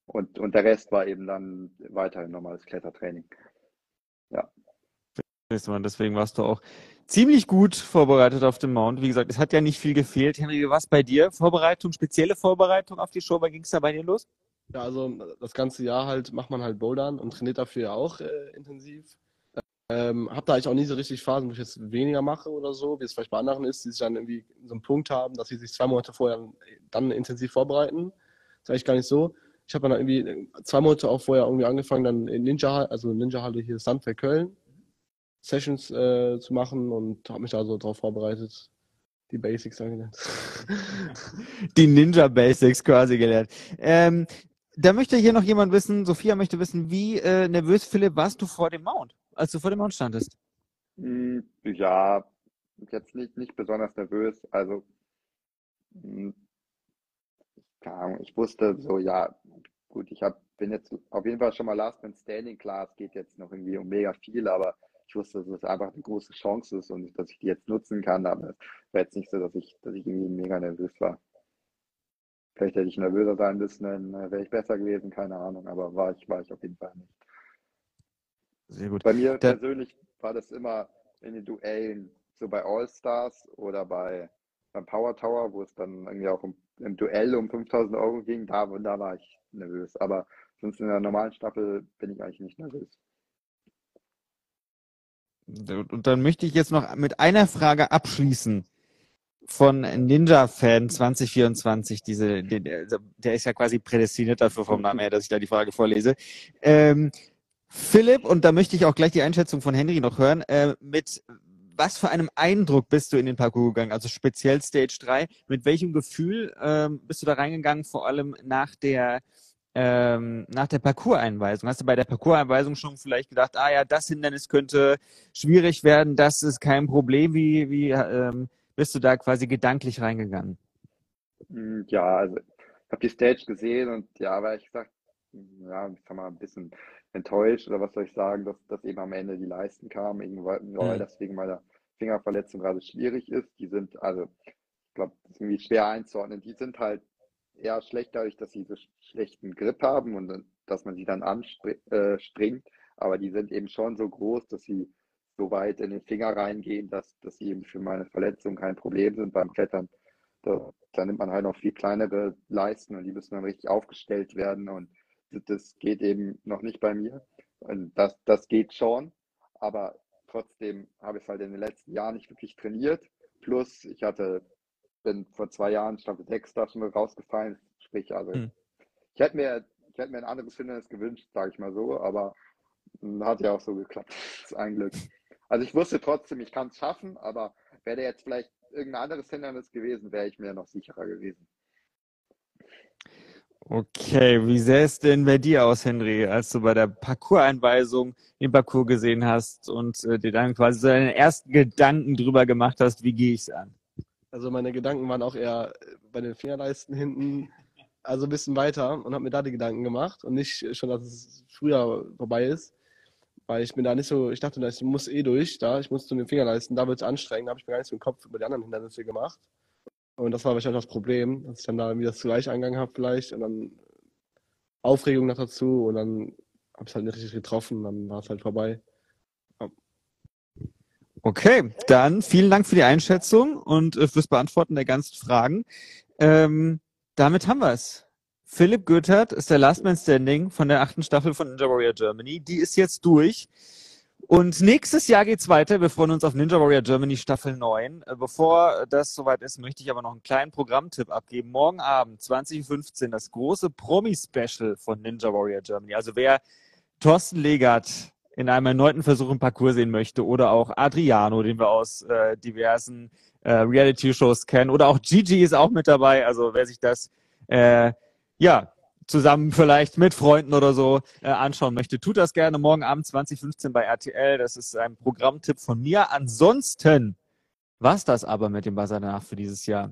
Und, und der Rest war eben dann weiterhin normales Klettertraining. Ja. Deswegen warst du auch ziemlich gut vorbereitet auf dem Mount. Wie gesagt, es hat ja nicht viel gefehlt. Henry, was bei dir? Vorbereitung, spezielle Vorbereitung auf die Show? Wann ging es da bei dir los? Ja, also das ganze Jahr halt macht man halt Bouldern und trainiert dafür ja auch äh, intensiv. Ähm, hab da eigentlich auch nie so richtig Phasen, wo ich jetzt weniger mache oder so, wie es vielleicht bei anderen ist, die sich dann irgendwie so einen Punkt haben, dass sie sich zwei Monate vorher dann, dann intensiv vorbereiten. Das ist eigentlich gar nicht so. Ich habe dann irgendwie zwei Monate auch vorher irgendwie angefangen, dann in Ninja, also Ninja Halle hier Sandberg Köln, Sessions äh, zu machen und habe mich da so drauf vorbereitet. Die Basics angelernt. Die Ninja Basics quasi gelernt. Ähm, da möchte hier noch jemand wissen, Sophia möchte wissen, wie äh, nervös, Philipp, warst du vor dem Mount, als du vor dem Mount standest? Hm, Ja, jetzt nicht, nicht besonders nervös. Also, hm, keine Ahnung, ich wusste so, ja, gut, ich hab, bin jetzt auf jeden Fall schon mal Last Man Standing, klar, es geht jetzt noch irgendwie um mega viel, aber ich wusste, dass es einfach eine große Chance ist und dass ich die jetzt nutzen kann, aber es war jetzt nicht so, dass ich, dass ich irgendwie mega nervös war. Vielleicht hätte ich nervöser sein müssen, dann äh, wäre ich besser gewesen, keine Ahnung, aber war ich, war ich auf jeden Fall nicht. Sehr gut. Bei mir Dann, persönlich war das immer in den Duellen, so bei All-Stars oder bei beim Power Tower, wo es dann irgendwie auch um, im Duell um fünftausend Euro ging, da, da war ich nervös. Aber sonst in der normalen Staffel bin ich eigentlich nicht nervös. und dann möchte ich jetzt noch mit einer Frage abschließen von Ninja Fan zwanzig vierundzwanzig. Diese, der, der ist ja quasi prädestiniert dafür vom Namen her, dass ich da die Frage vorlese. Ähm, Philipp, und da möchte ich auch gleich die Einschätzung von Henry noch hören, äh, mit was für einem Eindruck bist du in den Parcours gegangen, also speziell Stage drei, mit welchem Gefühl ähm, bist du da reingegangen, vor allem nach der ähm, nach der Parcours-Einweisung? Hast du bei der Parcours-Einweisung schon vielleicht gedacht, ah ja, das Hindernis könnte schwierig werden, das ist kein Problem, wie, wie ähm, bist du da quasi gedanklich reingegangen? Mm, Ja, also ich habe die Stage gesehen und ja, war ich gesagt, mm, ja, ich sag mal, ein bisschen enttäuscht oder was soll ich sagen, dass, dass eben am Ende die Leisten kamen, eben weil, weil Mhm. das wegen meiner Fingerverletzung gerade schwierig ist. Die sind, also ich glaube, das ist irgendwie schwer einzuordnen. Die sind halt eher schlecht dadurch, dass sie so sch- schlechten Grip haben und dann- dass man sie dann anspringt, äh, springt. Aber die sind eben schon so groß, dass sie so weit in den Finger reingehen, dass, dass sie eben für meine Verletzung kein Problem sind beim Klettern. Da, da nimmt man halt noch viel kleinere Leisten und die müssen dann richtig aufgestellt werden und das das geht eben noch nicht bei mir. Und das, das geht schon, aber trotzdem habe ich es halt in den letzten Jahren nicht wirklich trainiert. Plus, ich hatte, bin vor zwei Jahren Staffel sechs da schon rausgefallen. Sprich, also Mhm. ich hätte mir, ich hätte mir ein anderes Hindernis gewünscht, sage ich mal so, aber hm, hat ja auch so geklappt. Das ist ein Glück. Also ich wusste trotzdem, ich kann es schaffen, aber wäre jetzt vielleicht irgendein anderes Hindernis gewesen, wäre ich mir noch sicherer gewesen. Okay, wie sähe es denn bei dir aus, Henry, als du bei der Parcours-Einweisung den Parcours gesehen hast und äh, dir dann quasi so deine ersten Gedanken drüber gemacht hast, wie gehe ich es an? Also meine Gedanken waren auch eher äh, bei den Fingerleisten hinten, also ein bisschen weiter und habe mir da die Gedanken gemacht und nicht schon, dass es früher vorbei ist, weil ich mir da nicht so, ich dachte, ich muss eh durch, da, ich muss zu den Fingerleisten, da wird es anstrengend, da habe ich mir gar nicht so den Kopf über die anderen Hindernisse gemacht. Und das war wahrscheinlich das Problem, dass ich dann da irgendwie das gleiche angegangen habe vielleicht und dann Aufregung noch dazu und dann habe ich es halt nicht richtig getroffen, dann war es halt vorbei. Ja. Okay, dann vielen Dank für die Einschätzung und äh, fürs Beantworten der ganzen Fragen. Ähm, damit haben wir es. Philipp Göthert ist der Last Man Standing von der achten Staffel von Ninja Warrior Germany. Die ist jetzt durch. Und nächstes Jahr geht's weiter. Wir freuen uns auf Ninja Warrior Germany Staffel neun. Äh, Bevor das soweit ist, möchte ich aber noch einen kleinen Programmtipp abgeben. Morgen Abend, zwanzig Uhr fünfzehn, das große Promi-Special von Ninja Warrior Germany. Also wer Thorsten Legert in einem erneuten Versuch im Parcours sehen möchte oder auch Adriano, den wir aus äh, diversen äh, Reality-Shows kennen, oder auch Gigi ist auch mit dabei. Also wer sich das äh, ja zusammen vielleicht mit Freunden oder so äh, anschauen möchte, tut das gerne morgen Abend zwanzig Uhr fünfzehn bei R T L. Das ist ein Programmtipp von mir. Ansonsten war's das aber mit dem Buzzer danach für dieses Jahr.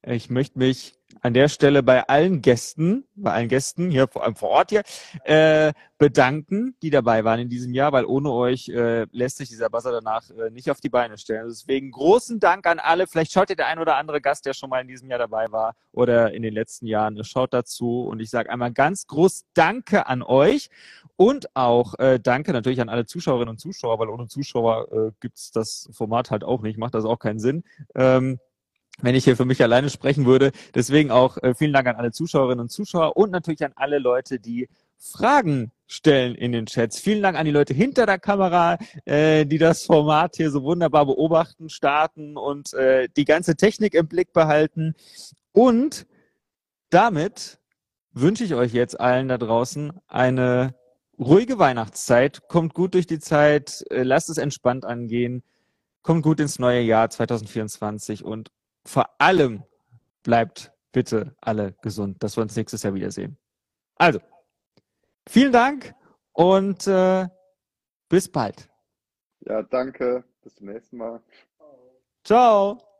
Ich möchte mich an der Stelle bei allen Gästen, bei allen Gästen hier vor allem vor Ort hier, äh, bedanken, die dabei waren in diesem Jahr, weil ohne euch äh, lässt sich dieser Buzzer danach äh, nicht auf die Beine stellen. Deswegen großen Dank an alle. Vielleicht schaut ihr der ein oder andere Gast, der schon mal in diesem Jahr dabei war oder in den letzten Jahren, schaut dazu. Und ich sage einmal ganz groß Danke an euch und auch äh, Danke natürlich an alle Zuschauerinnen und Zuschauer, weil ohne Zuschauer äh, gibt's das Format halt auch nicht, macht das auch keinen Sinn. Ähm, wenn ich hier für mich alleine sprechen würde. Deswegen auch äh, vielen Dank an alle Zuschauerinnen und Zuschauer und natürlich an alle Leute, die Fragen stellen in den Chats. Vielen Dank an die Leute hinter der Kamera, äh, die das Format hier so wunderbar beobachten, starten und äh, die ganze Technik im Blick behalten. Und damit wünsche ich euch jetzt allen da draußen eine ruhige Weihnachtszeit. Kommt gut durch die Zeit, äh, lasst es entspannt angehen, kommt gut ins neue Jahr zwanzig vierundzwanzig und vor allem bleibt bitte alle gesund, dass wir uns nächstes Jahr wiedersehen. Also, vielen Dank und äh, bis bald. Ja, danke. Bis zum nächsten Mal. Ciao.